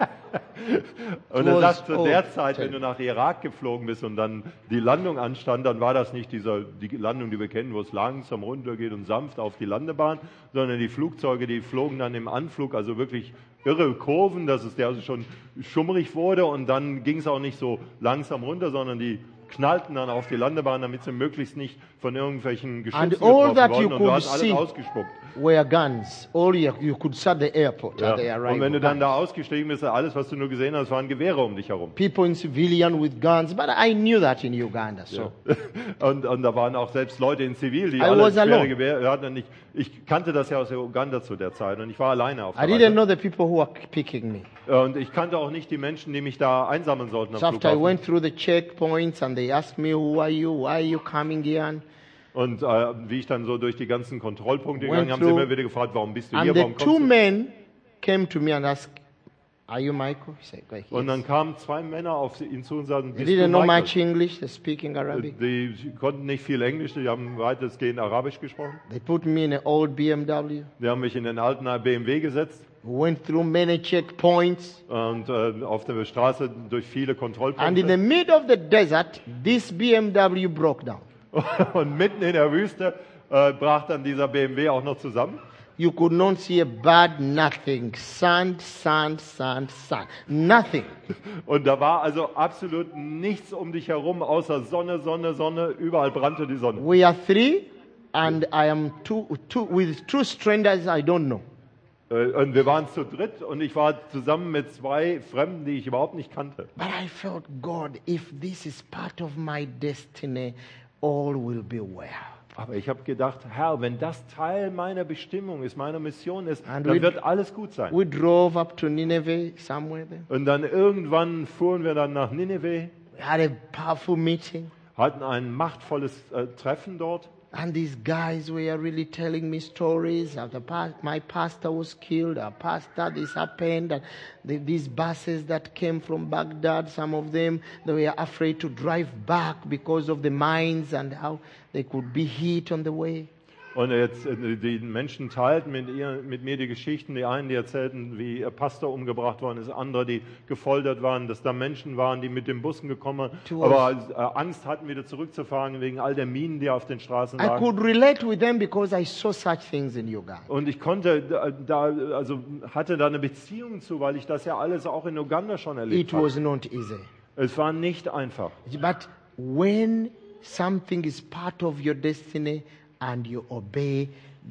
und er was- sagt, zu oh, der Zeit, wenn sorry. du nach Irak geflogen bist und dann die Landung anstand, dann war das nicht diese, die Landung, die wir kennen, wo es langsam runtergeht und sanft auf die Landebahn, sondern die Flugzeuge, die flogen dann im Anflug, also wirklich irre Kurven, dass es der also schon schummrig wurde, und dann ging es auch nicht so langsam runter, sondern die knallten dann auf die Landebahn, damit sie möglichst nicht von irgendwelchen Geschützen And all getroffen that you wurden, und du could hast alles see ausgespuckt. were guns. All you, you could see at the airport Ja. at the Und wenn du arrival. dann da ausgestiegen bist, alles, was du nur gesehen hast, waren Gewehre um dich herum. People in civilian with guns, but I knew that in Uganda. So Und, und da waren auch selbst Leute in Zivil, die I alle was schwere alone. Gewehre hatten. Und ich, ich kannte das ja aus Uganda zu der Zeit, und ich war alleine auf I der didn't Reise. know the people who were picking me. Und ich kannte auch nicht die Menschen, die mich da einsammeln sollten am So after I Flughafen. went through the checkpoints and they asked me, who are you? Why are you coming here? And Und äh, wie ich dann so durch die ganzen Kontrollpunkte Went gegangen, haben sie through- immer wieder gefragt, warum bist du And hier, the warum two kommst du? men came to me and asked, Are you Michael? He said, "Yes." Und dann kamen zwei Männer auf ihn zu und sagten, They bist du didn't know Michael? much English, they're speaking Arabic. Die konnten nicht viel Englisch, die haben weitestgehend Arabisch gesprochen. They put me in an old B M W. Die haben mich in den alten B M W gesetzt We went through many checkpoints. und äh, auf der Straße durch viele And in the Kontrollpunkte. middle of the desert, this B M W broke down. Und mitten in der Wüste äh, brach dann dieser B M W auch noch zusammen. You could not see a bird, nothing. Sand, sand, sand, sand. Nothing. Und da war also absolut nichts um dich herum, außer Sonne, Sonne, Sonne. Überall brannte die Sonne. We are three, and I am two, two with two strangers I don't know. Äh, Und wir waren zu dritt und ich war zusammen mit zwei Fremden, die ich überhaupt nicht kannte. But I felt, God, if this is part of my destiny, all will be well. Aber ich habe gedacht, Herr, wenn das Teil meiner Bestimmung ist, meiner Mission ist, And dann we- wird alles gut sein. We drove up to Nineveh, somewhere there. Und dann irgendwann fuhren wir dann nach Nineveh, We had a powerful meeting. hatten ein machtvolles äh, Treffen dort. And these guys were really telling me stories. After pa- my pastor was killed, our pastor, this happened. And the, these buses that came from Baghdad, some of them, they were afraid to drive back because of the mines and how they could be hit on the way. Und jetzt, äh, die Menschen teilten mit, ihr, mit mir die Geschichten. Die einen, die erzählten, wie ihr Pastor umgebracht worden ist, andere, die gefoltert waren, dass da Menschen waren, die mit den Bussen gekommen To waren, aber äh, Angst hatten, wieder zurückzufahren wegen all der Minen, die auf den Straßen I lagen. could relate with them because I saw such things in Uganda. Und ich konnte da, da, also hatte da eine Beziehung zu, weil ich das ja alles auch in Uganda schon erlebt It was habe. not easy. Es war nicht einfach. But when something is part of your destiny and you obey,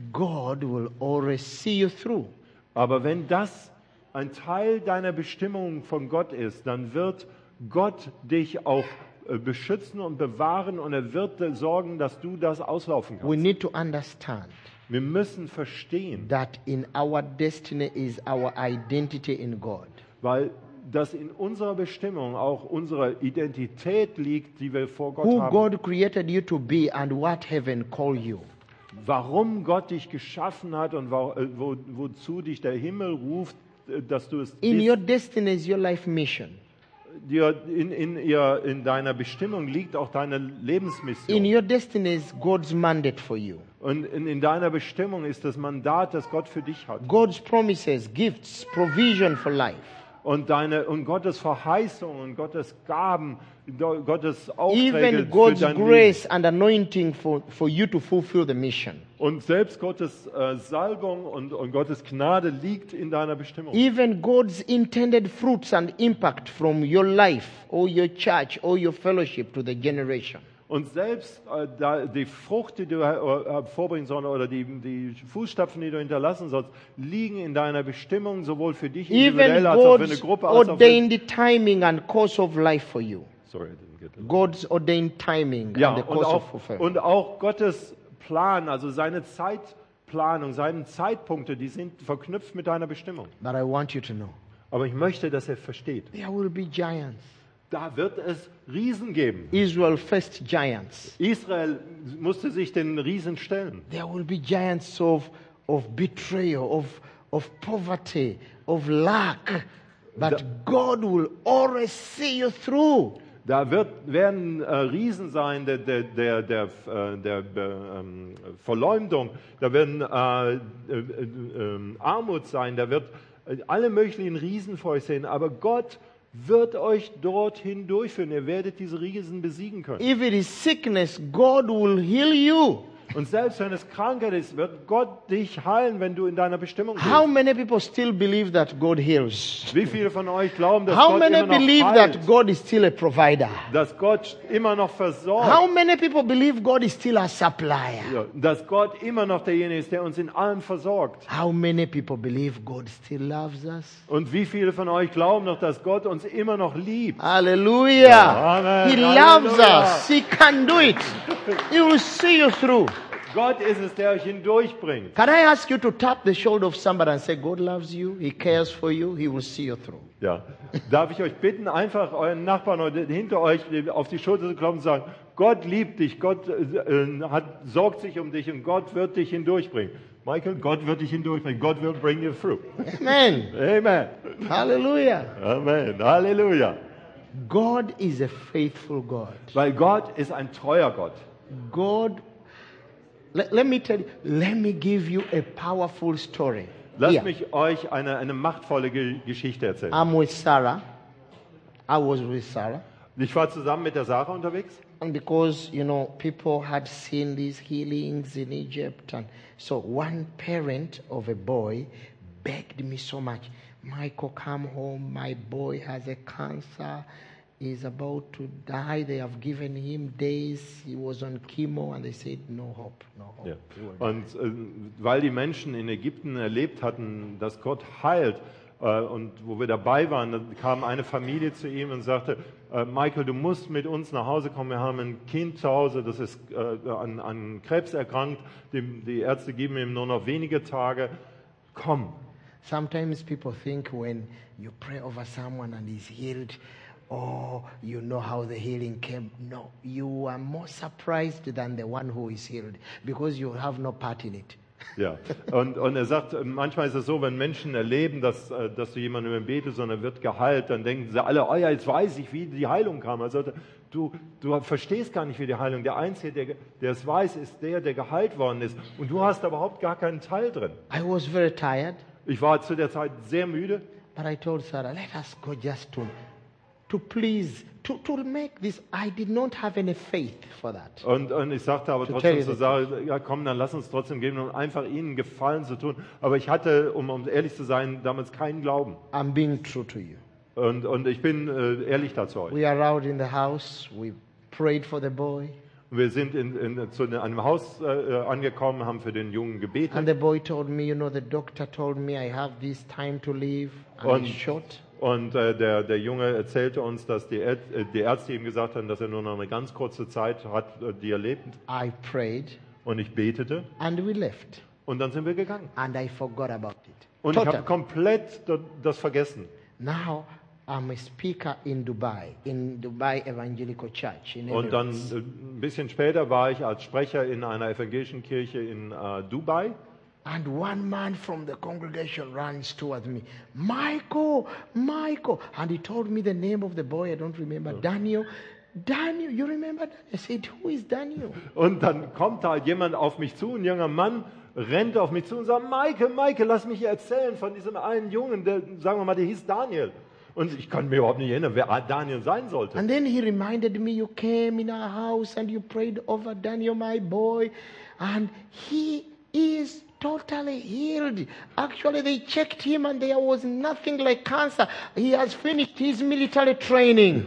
God will always see you through. Aber wenn das ein Teil deiner Bestimmung von Gott ist, dann wird Gott dich auch äh, beschützen und bewahren und er wird äh, sorgen, dass du das auslaufen We kannst. need to understand Wir müssen verstehen, that in our destiny is our identity in God. weil das in unserer Bestimmung auch unsere Identität liegt, die wir vor Gott Who haben. God created you to be and what heaven call you. Warum Gott dich geschaffen hat und wo, äh, wo, wozu dich der Himmel ruft, äh, dass du es In bist. your destiny is your life mission. Dir in, in, ihr, in deiner Bestimmung liegt auch deine Lebensmission. In your destiny is God's mandate for you. Und in, in deiner Bestimmung ist das Mandat, das Gott für dich hat. God's promises, gifts, provision for life. Und, deine, und Gottes Verheißungen und Gottes Gaben, do- Gottes Aufträge Even für God's dein grace and anointing for, for you to fulfill the mission. Leben. Und selbst Gottes äh, Salbung und, und Gottes Gnade liegt in deiner Bestimmung. Even God's intended fruits and impact from your life or your church or your fellowship to the generation. Und selbst äh, da, die Frucht, die du äh, hervorbringen sollst, oder die, die Fußstapfen, die du hinterlassen sollst, liegen in deiner Bestimmung, sowohl für dich individuell Even als auch für eine God's Gruppe. Als auch für, ordained the timing and course of life for you. sorry, I didn't get that. God's ordained timing Ja, and the und course of auch, fulfillment. und auch Gottes Plan, also seine Zeitplanung, seine Zeitpunkte, die sind verknüpft mit deiner Bestimmung. But I want you to know, Aber ich möchte, dass er versteht. there will be giants. Da wird es Riesen geben. Israel faced giants. Israel musste sich den Riesen stellen. There will be giants of, of betrayal, of, of poverty, of lack. But God will always see you through. Da wird, werden äh, Riesen sein der, der, der, der, äh, der äh, ähm, Verleumdung, da werden äh, äh, äh, Armut sein, da wird äh, alle möglichen Riesen vor euch sehen, aber Gott wird euch dorthin durchführen. Ihr werdet diese Riesen besiegen können. If it is sickness, God will heal you. Und selbst wenn es Krankheit ist, wird Gott dich heilen, wenn du in deiner Bestimmung How bist. many people still believe that God heals? Wie viele von euch glauben, dass How Gott many immer noch believe heilt, that God is still a provider? dass Gott immer noch versorgt, How many people believe God is still a supplier? ja, dass Gott immer noch derjenige ist, der uns in allem versorgt? How many people believe God still loves us? Und wie viele von euch glauben noch, dass Gott uns immer noch liebt? Hallelujah. Amen. He Halleluja. loves us. He can do it. He will see you through. Gott ist es, der euch hindurchbringt. Can I ask you to tap the shoulder of somebody and say, God loves you, He cares for you, He will see you through. Ja. Darf ich euch bitten, einfach euren Nachbarn oder hinter euch auf die Schulter zu klopfen und sagen, Gott liebt dich, Gott äh, hat, sorgt sich um dich und Gott wird dich hindurchbringen. Michael, Gott wird dich hindurchbringen. God will bring you through. Amen. Amen. Hallelujah. Amen. Halleluja. God is a faithful God. Weil Gott ist ein treuer Gott. God, let, let me tell you, let me give you a powerful story. Lasst Here. mich euch eine, eine machtvolle Ge Geschichte erzählen. I'm with Sarah. I was with Sarah. Ich war zusammen mit der Sarah unterwegs. And because, you know, people had seen these healings in Egypt. And so one parent of a boy begged me so much, Michael, come home. My boy has a cancer. He's about to die. They have given him days. He was on chemo. And they said, no hope, no hope. Ja. He will die. Und äh, weil die Menschen in Ägypten erlebt hatten, dass Gott heilt, äh, und wo wir dabei waren, dann kam eine Familie zu ihm und sagte, äh, Michael, du musst mit uns nach Hause kommen. Wir haben ein Kind zu Hause, das ist äh, an, an Krebs erkrankt. Dem, die Ärzte geben ihm nur noch wenige Tage. Komm. Sometimes people think when you pray over someone and he's healed, oh, you know how the healing came. No, you are more surprised than the one who is healed because you have no part in it. Ja, und, und er sagt, manchmal ist es so, wenn Menschen erleben, dass, äh, dass du jemandem betest und er wird geheilt, dann denken sie alle, oh ja, jetzt weiß ich, wie die Heilung kam. Er sagte, du, du verstehst gar nicht, wie die Heilung, der Einzige, der, der es weiß, ist der, der geheilt worden ist. Und du hast da überhaupt gar keinen Teil drin. I was very tired, Ich war zu der Zeit sehr müde. but I told Sarah, let us go just to, to please, to, to make this. I did not have any faith for that. Und, und ich sagte aber To trotzdem tell you zu the Sarah, ja komm, dann lass uns trotzdem gehen, um einfach ihnen Gefallen zu tun. Aber ich hatte, um, um ehrlich zu sein, damals keinen Glauben. I'm being true to you. Und, und ich bin äh, ehrlich dazu euch. We are out in the house. We prayed for the boy. Wir sind in, in, zu einem Haus äh, angekommen, haben für den Jungen gebetet. And the boy told me, you know, the doctor told me I have this time to live. And Und, it's short. und äh, der, der Junge erzählte uns, dass die, Ä äh, die Ärzte ihm gesagt haben, dass er nur noch eine ganz kurze Zeit hat, äh, die er lebt. I prayed Und ich betete and we left. und dann sind wir gegangen. And I forgot about it. Und ich Total. habe komplett das vergessen. Now I'm a speaker in Dubai, in Dubai Evangelical Church. In Und dann Emirates. äh, ein bisschen später war ich als Sprecher in einer evangelischen Kirche in äh, Dubai. And one man from the congregation runs towards me. Michael, Michael. And he told me the name of the boy. I don't remember. Daniel. Daniel, you remember that? I said, who is Daniel? Und dann kommt da jemand auf mich zu, ein junger Mann, rennt auf mich zu und sagt, Maike, Maike, lass mich erzählen von diesem einen Jungen, der, sagen wir mal, der hieß Daniel. Und ich kann mir überhaupt nicht erinnern, wer Daniel sein sollte. And then he reminded me, you came in our house and you prayed over Daniel, my boy. And he is totally healed. Actually, they checked him and there was nothing like cancer. He has finished his military training.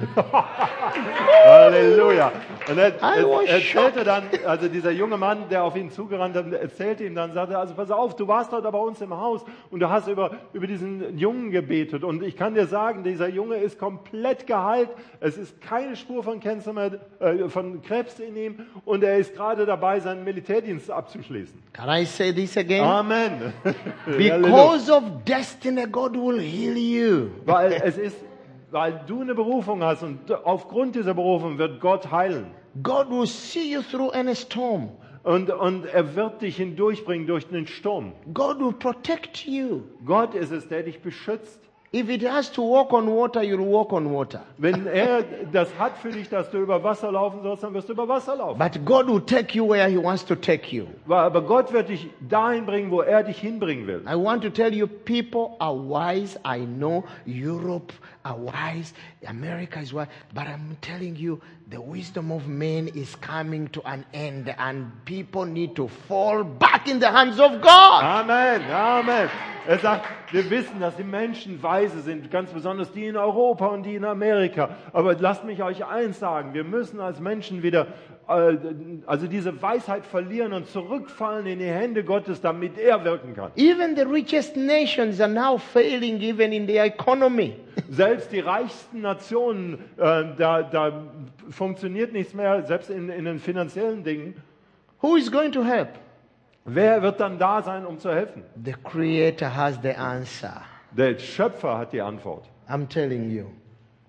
Halleluja. Und er, I er was erzählte dann, also dieser junge Mann, der auf ihn zugerannt hat, erzählte ihm dann, sagte, also pass auf, du warst heute bei uns im Haus und du hast über, über diesen Jungen gebetet. Und ich kann dir sagen, dieser Junge ist komplett geheilt. Es ist keine Spur von Cancer mehr, äh, von Krebs in ihm. Und er ist gerade dabei, seinen Militärdienst abzuschließen. Can I say this again? Amen. Because of destiny, God will heal you. Weil es ist, weil du eine Berufung hast und aufgrund dieser Berufung wird Gott heilen. God will see you through any storm. Und, und er wird dich hindurchbringen durch den Sturm. God will protect you. Gott ist es, der dich beschützt. If it has to walk on water, you'll walk on water. Wenn er das hat für dich, dass du über Wasser laufen sollst, dann wirst du über Wasser laufen. But God will take you where He wants to take you. Aber Gott wird dich dahin bringen, wo er dich hinbringen will. I want to tell you, people are wise. I know Europe are wise. America is wise. But I'm telling you, the wisdom of men is coming to an end. And people need to fall back in the hands of God. Amen, Amen. Er sagt, wir wissen, dass die Menschen weise sind, ganz besonders die in Europa und die in Amerika. Aber lasst mich euch eins sagen, wir müssen als Menschen wieder, äh, also diese Weisheit verlieren und zurückfallen in die Hände Gottes, damit er wirken kann. Even the richest nations are now failing even in their economy. Selbst die reichsten Nationen, äh, da, da funktioniert nichts mehr, selbst in, in den finanziellen Dingen. Who is going to help? Wer wird dann da sein, um zu helfen? The Creator has the answer. Der Schöpfer hat die Antwort. I'm telling you.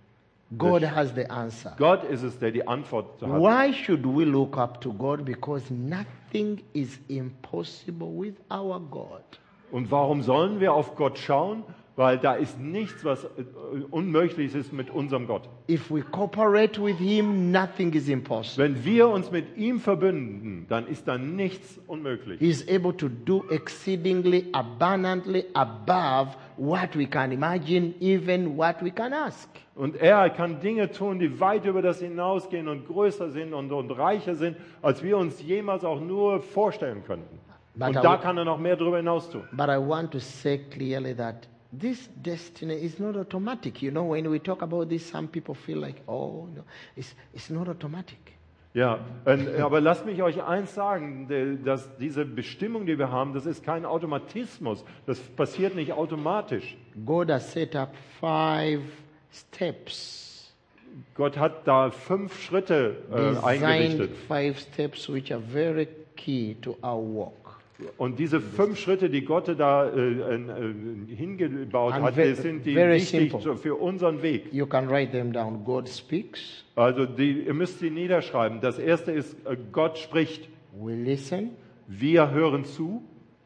God has the answer. Gott ist es, der die Antwort hat. Why should we look up to God? Because nothing is impossible with our God. Und warum sollen wir auf Gott schauen? Weil da ist nichts, was äh, unmöglich ist mit unserem Gott. If we cooperate with Him, nothing is impossible. Wenn wir uns mit ihm verbünden, dann ist da nichts unmöglich. He is able to do exceedingly abundantly above what we can imagine, even what we can ask. Und er kann Dinge tun, die weit über das hinausgehen und größer sind und, und reicher sind, als wir uns jemals auch nur vorstellen könnten. But Und I da will- kann er noch mehr darüber hinaus tun. But I want to say clearly that this destiny is not automatic. You know, when we talk about this, some people feel like, oh, no, it's, it's not automatic. Ja, ähm, aber lasst mich euch eins sagen, de- dass diese Bestimmung, die wir haben, das ist kein Automatismus. Das passiert nicht automatisch. God has set up five steps. Gott hat da fünf Schritte äh, Designed eingerichtet. five steps which are very key to our walk. Und diese fünf Schritte, die Gott da äh, äh, hingebaut And hat, ve- die sind die very wichtig simple. so für unseren Weg. You can write them down. God speaks, Also die, ihr müsst sie niederschreiben. Das erste ist, äh, Gott spricht. we listen, Wir hören zu,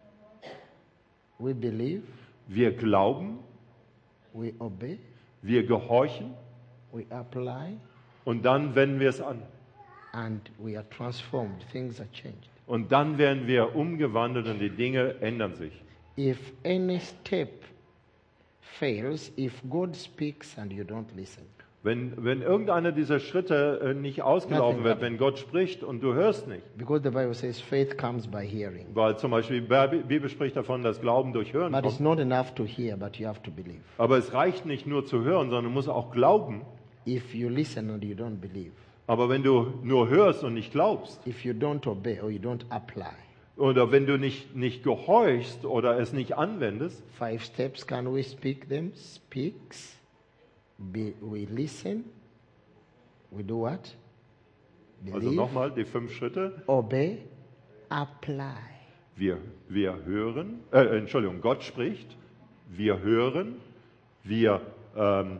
we believe, wir glauben, we obey, wir gehorchen we apply, und dann wenden wir es an. and we are transformed. Things are changed. Und dann werden wir umgewandelt und die Dinge ändern sich. If any step fails, if God speaks and you don't listen, Wenn, wenn irgendeiner dieser Schritte äh, nicht ausgelaufen Nothing wird, happens. wenn Gott spricht und du hörst nicht, because the Bible says faith comes by hearing. weil zum Beispiel die Bibel spricht davon, dass Glauben durch Hören But it's kommt. not enough to hear, but you have to believe. Aber es reicht nicht nur zu hören, sondern du musst auch glauben. If you listen and you don't believe, Aber wenn du nur hörst und nicht glaubst, if you don't obey or you don't apply, oder wenn du nicht, nicht gehorchst oder es nicht anwendest, five steps, can we speak them? Speaks. Be, we listen. We do what? also Believe, nochmal die fünf Schritte, obey, apply. wir, wir hören, äh, Entschuldigung, Gott spricht, wir hören, wir ähm,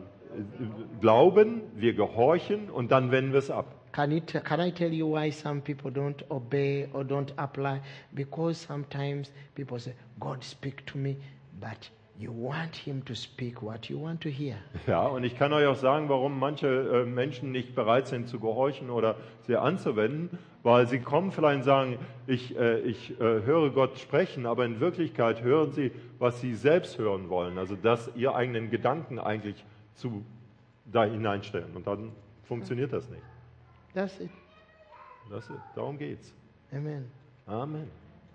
glauben, wir gehorchen und dann wenden wir es ab. Can, you t- can I tell you why some people don't obey or don't apply? Because sometimes people say, God speak to me, but you want him to speak what you want to hear. Ja, und ich kann euch auch sagen, warum manche äh, Menschen nicht bereit sind zu gehorchen oder sie anzuwenden, weil sie kommen vielleicht und sagen, ich, äh, ich äh, höre Gott sprechen, aber in Wirklichkeit hören sie, was sie selbst hören wollen, also dass ihr eigenen Gedanken eigentlich zu, da hineinstellen und dann funktioniert das nicht. That's it. Das, darum geht's. Amen. Amen.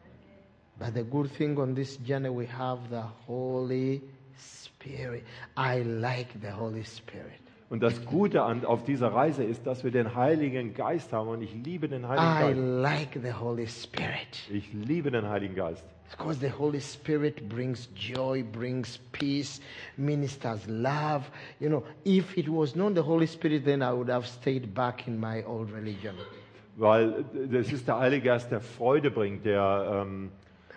But the good thing on this journey, we have the Holy Spirit. I like the Holy Spirit. Und das Gute an, auf dieser Reise ist, dass wir den Heiligen Geist haben und ich liebe den I Heiligen Geist. like the Holy Spirit. Ich liebe den Heiligen Geist. Because the Holy Spirit brings joy, brings peace, ministers love. You know, if it was not the Holy Spirit, then I would have stayed back in my old religion. Weil das ist der Heilige Geist, der Freude bringt, der ähm,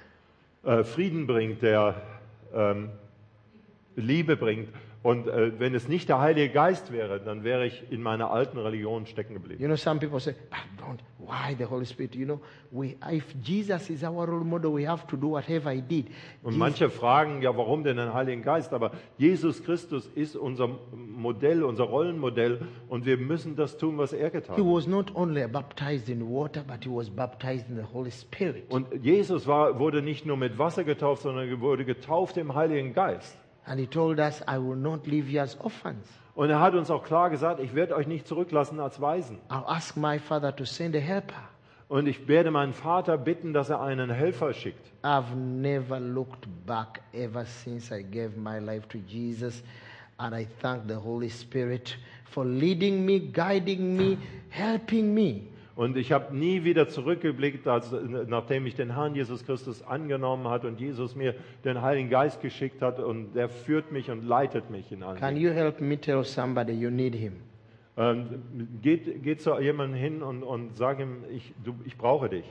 äh, Frieden bringt, der ähm, Liebe bringt. Und äh, wenn es nicht der Heilige Geist wäre, dann wäre ich in meiner alten Religion stecken geblieben. You know, some people say, but don't, why the Holy Spirit? You know, we, if Jesus is our role model, we have to do whatever he did. Und Jesus- manche fragen, ja, warum denn den Heiligen Geist? Aber Jesus Christus ist unser Modell, unser Rollenmodell und wir müssen das tun, was er getan He hat. was not only baptized in water, but he was baptized in the Holy Spirit. Und Jesus war, wurde nicht nur mit Wasser getauft, sondern er wurde getauft im Heiligen Geist. And he told us, I will not leave you as orphans. Und er hat uns auch klar gesagt, ich werde euch nicht zurücklassen als Waisen. I'll ask my Father to send a helper. Und ich werde meinen Vater bitten, dass er einen Helfer schickt. I've never looked back ever since I gave my life to Jesus. And I thank the Holy Spirit for leading me, guiding me, helping me. Und ich habe nie wieder zurückgeblickt, als, nachdem ich den Herrn Jesus Christus angenommen hat und Jesus mir den Heiligen Geist geschickt hat und der führt mich und leitet mich in allen Can Dingen. you help me tell somebody you need him? Ähm, geht, geht zu jemandem hin und, und sag ihm, ich, du, ich brauche dich.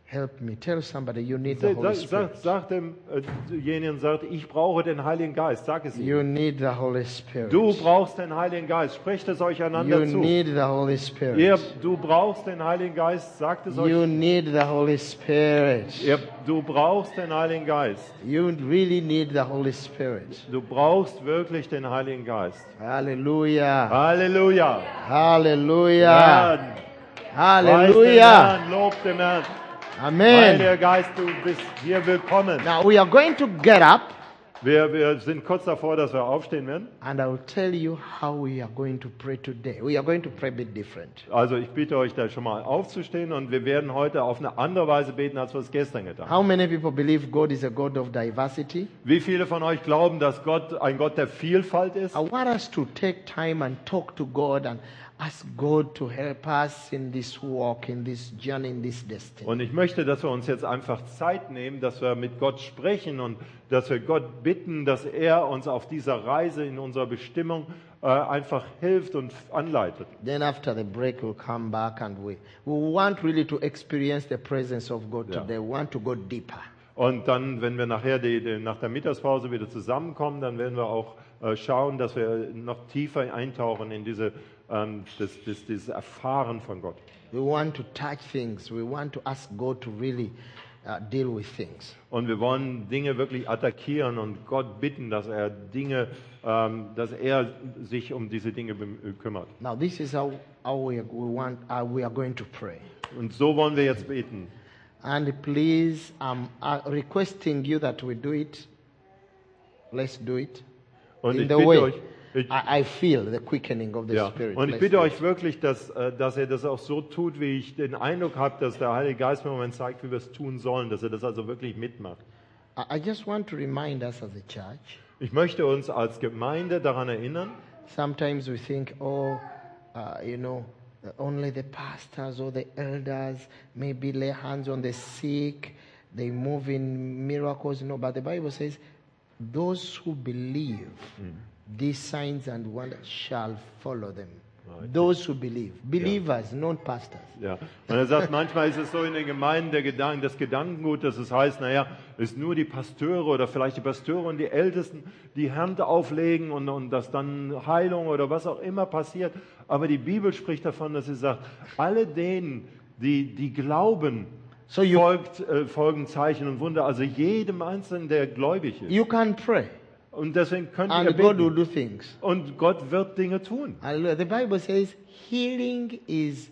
Help me. Tell somebody you need the Sag, Holy sag, Spirit. sag demjenigen, sagt, ich brauche den Heiligen Geist. Sag es ihm. You need the Holy Spirit. Du brauchst den Heiligen Geist. Sprecht es euch einander You zu. need the Holy Ihr, Spirit. du brauchst den Heiligen Geist. Sagt es You euch. need the Holy Spirit. Ihr, du brauchst den Heiligen Geist. You really need the Holy Spirit. Du brauchst wirklich den Heiligen Geist. Hallelujah. Halleluja. Hallelujah. Herrn, preist den Hallelujah. Herrn, lobt den Herrn. Amen. Heiliger Geist, du bist hier willkommen. Now we are going to get up Wir, wir sind kurz davor, dass wir aufstehen werden. and I will tell you how we are going to pray today. We are going to pray a bit different. Also ich bitte euch da schon mal aufzustehen und wir werden heute auf eine andere Weise beten, als wir es gestern getan haben. How many people believe God is a God of diversity? Wie viele von euch glauben, dass Gott ein Gott der Vielfalt ist? I want us to take time and talk to God and ask God to help us in this walk, in this journey, in this destiny. Und ich möchte, dass wir uns jetzt einfach Zeit nehmen, dass wir mit Gott sprechen und dass wir Gott bitten, dass er uns auf dieser Reise in unserer Bestimmung äh, einfach hilft und anleitet. Then after the break, we'll come back and we, we want really to experience the presence of God Yeah. today. We want to go deeper. Und dann, wenn wir nachher die, die, nach der Mittagspause wieder zusammenkommen, dann werden wir auch äh, schauen, dass wir noch tiefer eintauchen in diese, ähm, das, das, dieses Erfahren von Gott. We want to touch things. We want to ask God to really uh, deal with things. Und wir wollen Dinge wirklich attackieren und Gott bitten, dass er Dinge, ähm, dass er sich um diese Dinge bem- kümmert. Now, this is how, how we, we, want, uh, we are going to pray. Und so wollen wir jetzt beten. And please, I'm uh, requesting you that we do it. Let's do it. Und in ich the bitte way euch, ich, I, I feel the quickening of the ja, Spirit. und ich Let's bitte do euch it. wirklich, dass, äh, dass er das auch so tut, wie ich den Eindruck habe, dass der Heilige Geist mir im Moment zeigt, wie wir es tun sollen, dass er das also wirklich mitmacht. I, I just want to remind us as a church. Ich möchte uns als Gemeinde daran erinnern, Sometimes we think, oh, uh, you know, only the pastors or the elders maybe lay hands on the sick, they move in miracles. No, but the Bible says, those who believe, these signs and wonders shall follow them. Right. Those who believe. Believers, not pastors. ja. Und er sagt, manchmal ist es so in den Gemeinden der Gedanken, das Gedankengut, dass es heißt, naja, es ist nur die Pasteure oder vielleicht die Pasteure und die Ältesten, die Hand auflegen und, und dass dann Heilung oder was auch immer passiert. Aber die Bibel spricht davon, dass sie sagt, alle denen, die, die glauben, So you, folgt, äh, folgen Zeichen und Wunder. Also jedem Einzelnen, der gläubig ist. you can pray Und deswegen könnt ihr and God will beten. do things. Und Gott wird Dinge tun. Hallelujah. The Bible says healing is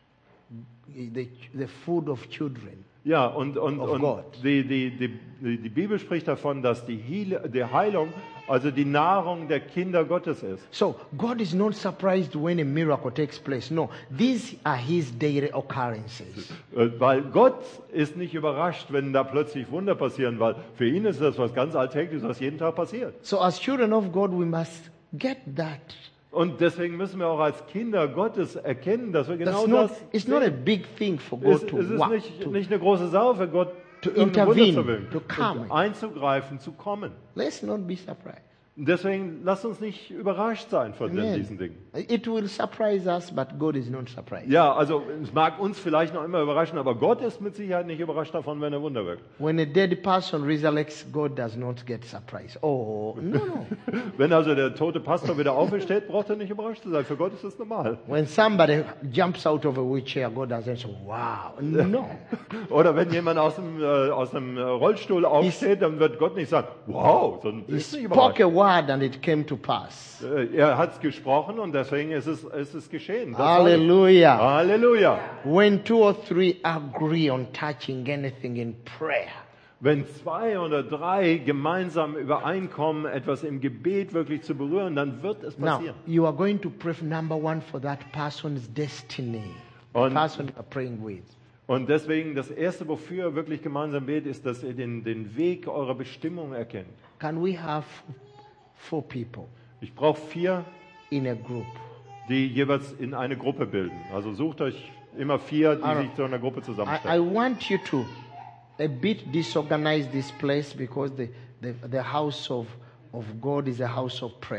the, the food of children. Ja, und, und, Of und God. die, die, die, die die Bibel spricht davon, dass die, Heal die Heilung, also die Nahrung der Kinder Gottes ist. So God is not surprised when a miracle takes place. No, these are his daily occurrences. Äh, Weil Gott ist nicht überrascht, wenn da plötzlich Wunder passieren, weil für ihn ist das was ganz Alltägliches, was jeden Tag passiert. So as children of God, we must get that. Und deswegen müssen wir auch als Kinder Gottes erkennen, dass wir genau That's not, das it's not a big thing for God Es, to es ist work. nicht, to- nicht eine große Sache für Gott, to irgendein Wunder intervene, zu wirken, to come. und einzugreifen, zu kommen. Let's not be surprised. Und deswegen lasst uns nicht überrascht sein von Amen. diesen Dingen. It will surprise us, but God is not surprised. Ja, also es mag uns vielleicht noch immer überraschen, aber Gott ist mit Sicherheit nicht überrascht davon, wenn er Wunder wirkt. When a dead person resurrects, God does not get surprised. Oh, no, no. Wenn also der tote Pastor wieder aufersteht, braucht er nicht überrascht zu sein. Für Gott ist das normal. When somebody jumps out of a wheelchair, God doesn't say, wow. No. Oder wenn jemand aus dem, äh, aus dem äh, Rollstuhl aufsteht, dann wird Gott nicht sagen, wow, sondern He ist nicht spoke überrascht. a word and it came to pass. Äh, Er hat es gesprochen und deswegen ist es, ist es geschehen. Das war- Hallelujah. Halleluja. When two or three agree on touching anything in prayer, Wenn zwei oder drei gemeinsam übereinkommen, etwas im Gebet wirklich zu berühren, dann wird es now passieren. you are going to pray, number one, for that person's destiny, the Und- person you are praying with. Und deswegen das Erste, wofür ihr wirklich gemeinsam betet, ist, dass ihr den, den Weg eurer Bestimmung erkennt. Can we have four people Ich brauche vier, in a group? die jeweils in eine Gruppe bilden. Also sucht euch immer vier, die Alright. sich zu einer Gruppe I, I zusammenstellen. want you to a bit disorganize this place because the, the, the house of, of God is a house of prayer.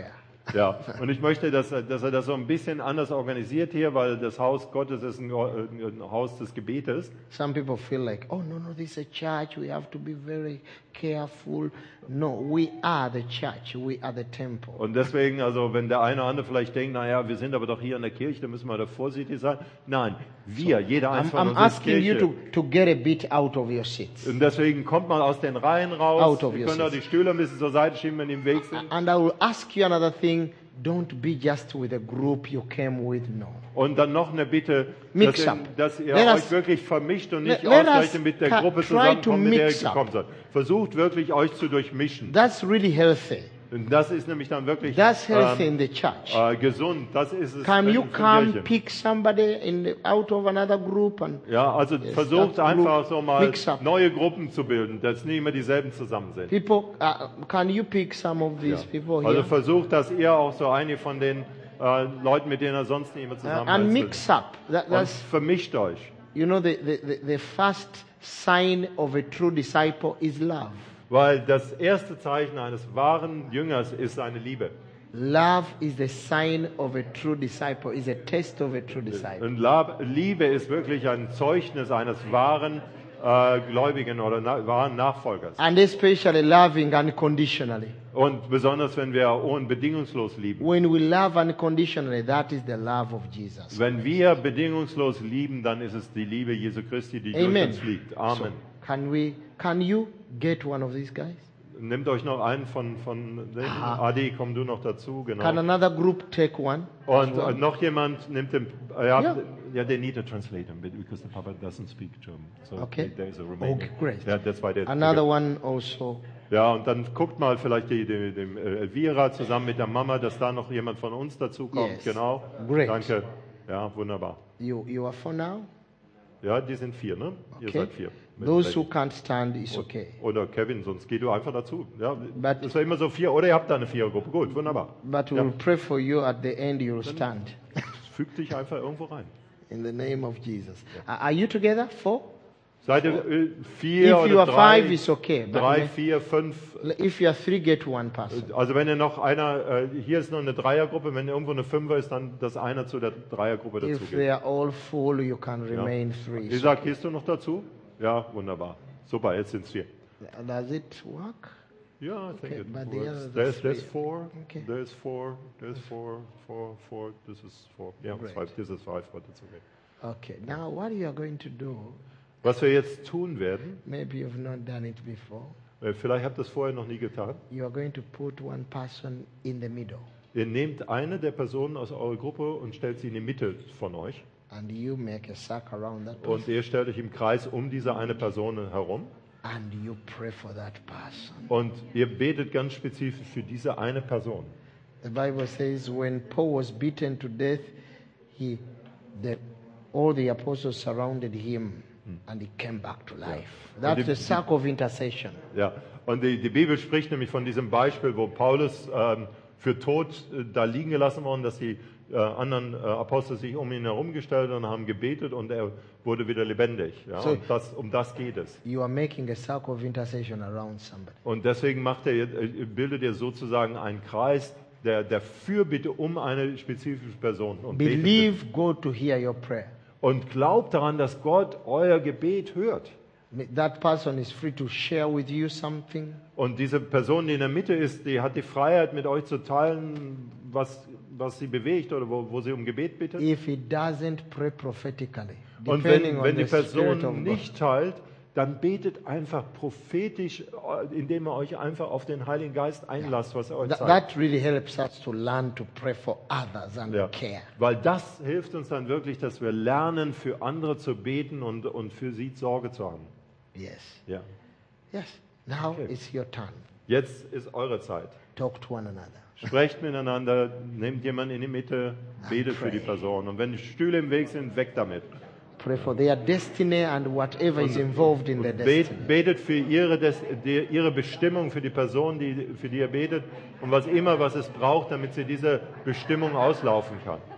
Ja, und ich möchte, dass, er- dass er das so ein bisschen anders organisiert hier, weil das Haus Gottes ist ein, ein Haus des Gebetes. Some people feel like, oh, no, no, this is a church. We have to be very careful. No, we are the church. We are the temple. Und deswegen, also wenn der eine oder andere vielleicht denkt, naja, wir sind aber doch hier in der Kirche, da müssen wir da vorsichtig sein. Nein, wir, jeder I'm, einzelne I'm von uns ist asking you Kirche. to, to get a bit out of your seats. Und deswegen kommt man aus den Reihen raus. Out of Ihr your könnt auch seats. die Stühle ein bisschen zur Seite schieben, wenn die im Weg sind. And I will ask you another thing. Don't be just with a group you came with. No. Und dann noch eine Bitte, Mix dass ihr, up. dass ihr Let euch us- wirklich vermischt und nicht let- let ausgerechnet us mit der ca- Gruppe try to zusammenkommt, mit der ihr mix up. gekommen seid. Versucht wirklich euch zu durchmischen. That's really healthy. Und das ist nämlich dann wirklich That's healthy ähm, in the church. äh, gesund. Das ist es Can you für come Kirche. pick somebody in the, out of another group and Ja, also Yes, versucht that einfach group so mal mix up. neue Gruppen zu bilden, dass nicht immer dieselben zusammen sind. people? Uh, can you pick some of these Ja. people Also here versucht, dass ihr auch so einige von den äh, Leuten, mit denen er sonst nicht immer uh, zusammen and ist, mix up? That, und that's vermischt euch. you know the, the, the, the first sign of a true disciple is love. Weil das erste Zeichen eines wahren Jüngers ist seine Liebe. Love is the sign of a true disciple. Is a test of a true disciple. Und Lab- Liebe ist wirklich ein Zeugnis eines wahren äh, Gläubigen oder na wahren Nachfolgers. And especially loving unconditionally. Und besonders, wenn wir ohne bedingungslos lieben. When we love unconditionally, that is the love of Jesus. Wenn wir bedingungslos lieben, dann ist es die Liebe Jesu Christi, die durch Amen. uns liegt. So, Amen. can we? Can you get one of these guys? Nehmt euch noch einen von, von denen. Aha. Adi, komm du noch dazu, genau. Can another group take one? Und äh, noch jemand nimmt den, äh, ja, Ja. ja, they need a translator because the Papa doesn't speak German. So Okay. there is a Romanian. Okay, great. Ja, that's why they- Another one also. Ja, und dann guckt mal vielleicht die, die, dem äh, Elvira zusammen mit der Mama, dass da noch jemand von uns dazu kommt. Yes. Genau. Great. Danke. Ja, wunderbar. You you are for now. Ja, die sind vier, ne? Ihr Okay. seid vier. Mit Those who Lady. can't stand is okay. Oder Kevin, sonst geh du einfach dazu. Ja, But- das war immer so vier. Oder ihr habt da eine Vierergruppe. Gut, wunderbar. But Ja. we'll pray for you at the end. You'll stand. Füg dich einfach irgendwo rein. In the name of Jesus. Are are you together? Four? Seid ihr äh, vier If you oder are drei? five, it's okay. But Drei, may- vier, fünf. if you are three, get one person. Also wenn ihr noch einer, äh, hier ist noch eine Dreiergruppe, wenn irgendwo eine Fünfer ist, dann dass einer zu der Dreiergruppe If dazu they geht. are all full, you can remain three. So, Isaac, gehst du noch dazu? Ja, wunderbar. Super, jetzt sind es vier. does it work? Ja, I think Okay, it but the works. others are There's, there's three. four, Okay. there's four, there's four, four, four, this is four. Yeah, it's Great. five, this is five, but it's okay. Okay. Now, what you are going to do? Was wir jetzt tun werden, Maybe you've not done it before. äh, vielleicht habt ihr es vorher noch nie getan, You are going to put one person in the middle, ihr nehmt eine der Personen aus eurer Gruppe und stellt sie in die Mitte von euch and you make a circle around that person, und ihr stellt euch im Kreis um diese eine Person herum and you pray for that person. und ihr betet ganz spezifisch für diese eine Person. The Bible says when Paul was beaten to death, he, the, all the apostles surrounded him, and he came back to life. That's die- the circle of intercession. Ja, und die, die Bibel spricht nämlich von diesem Beispiel, wo Paulus ähm, für tot äh, da liegen gelassen worden, dass die äh, anderen äh, Apostel sich um ihn herumgestellt und haben gebetet und er wurde wieder lebendig. Ja, So- und das, um das geht es. You are making a circle of intercession around somebody. Und deswegen macht er, jetzt- äh, bildet er sozusagen einen Kreis der, der Fürbitte um eine spezifische Person. Und, betet Believe God to hear your prayer. und glaubt daran, dass Gott euer Gebet hört. That person is free to share with you something. Und diese Person, die in der Mitte ist, die hat die Freiheit, mit euch zu teilen, was, was sie bewegt oder wo, wo sie um Gebet bittet. If he doesn't pray prophetically, Und depending wenn, wenn on die the Spirit of Person God. nicht teilt, dann betet einfach prophetisch, äh, indem ihr euch einfach auf den Heiligen Geist einlasst, was er euch That, zeigt. that really helps us to learn to pray for others and Ja. care. Weil das hilft uns dann wirklich, dass wir lernen, für andere zu beten und, und für sie Sorge zu haben. Yes. Ja. Yes. Now Okay. it's your turn. Jetzt ist eure Zeit. Talk to one another. Sprecht miteinander, nehmt jemanden in die Mitte, betet für die Person. Und wenn Stühle im Weg sind, weg damit. Pray for their destiny and whatever is involved in their destiny. Bet, betet für ihre, Des, die, ihre Bestimmung, für die Person, die, für die ihr betet und was immer, was es braucht, damit sie diese Bestimmung auslaufen kann.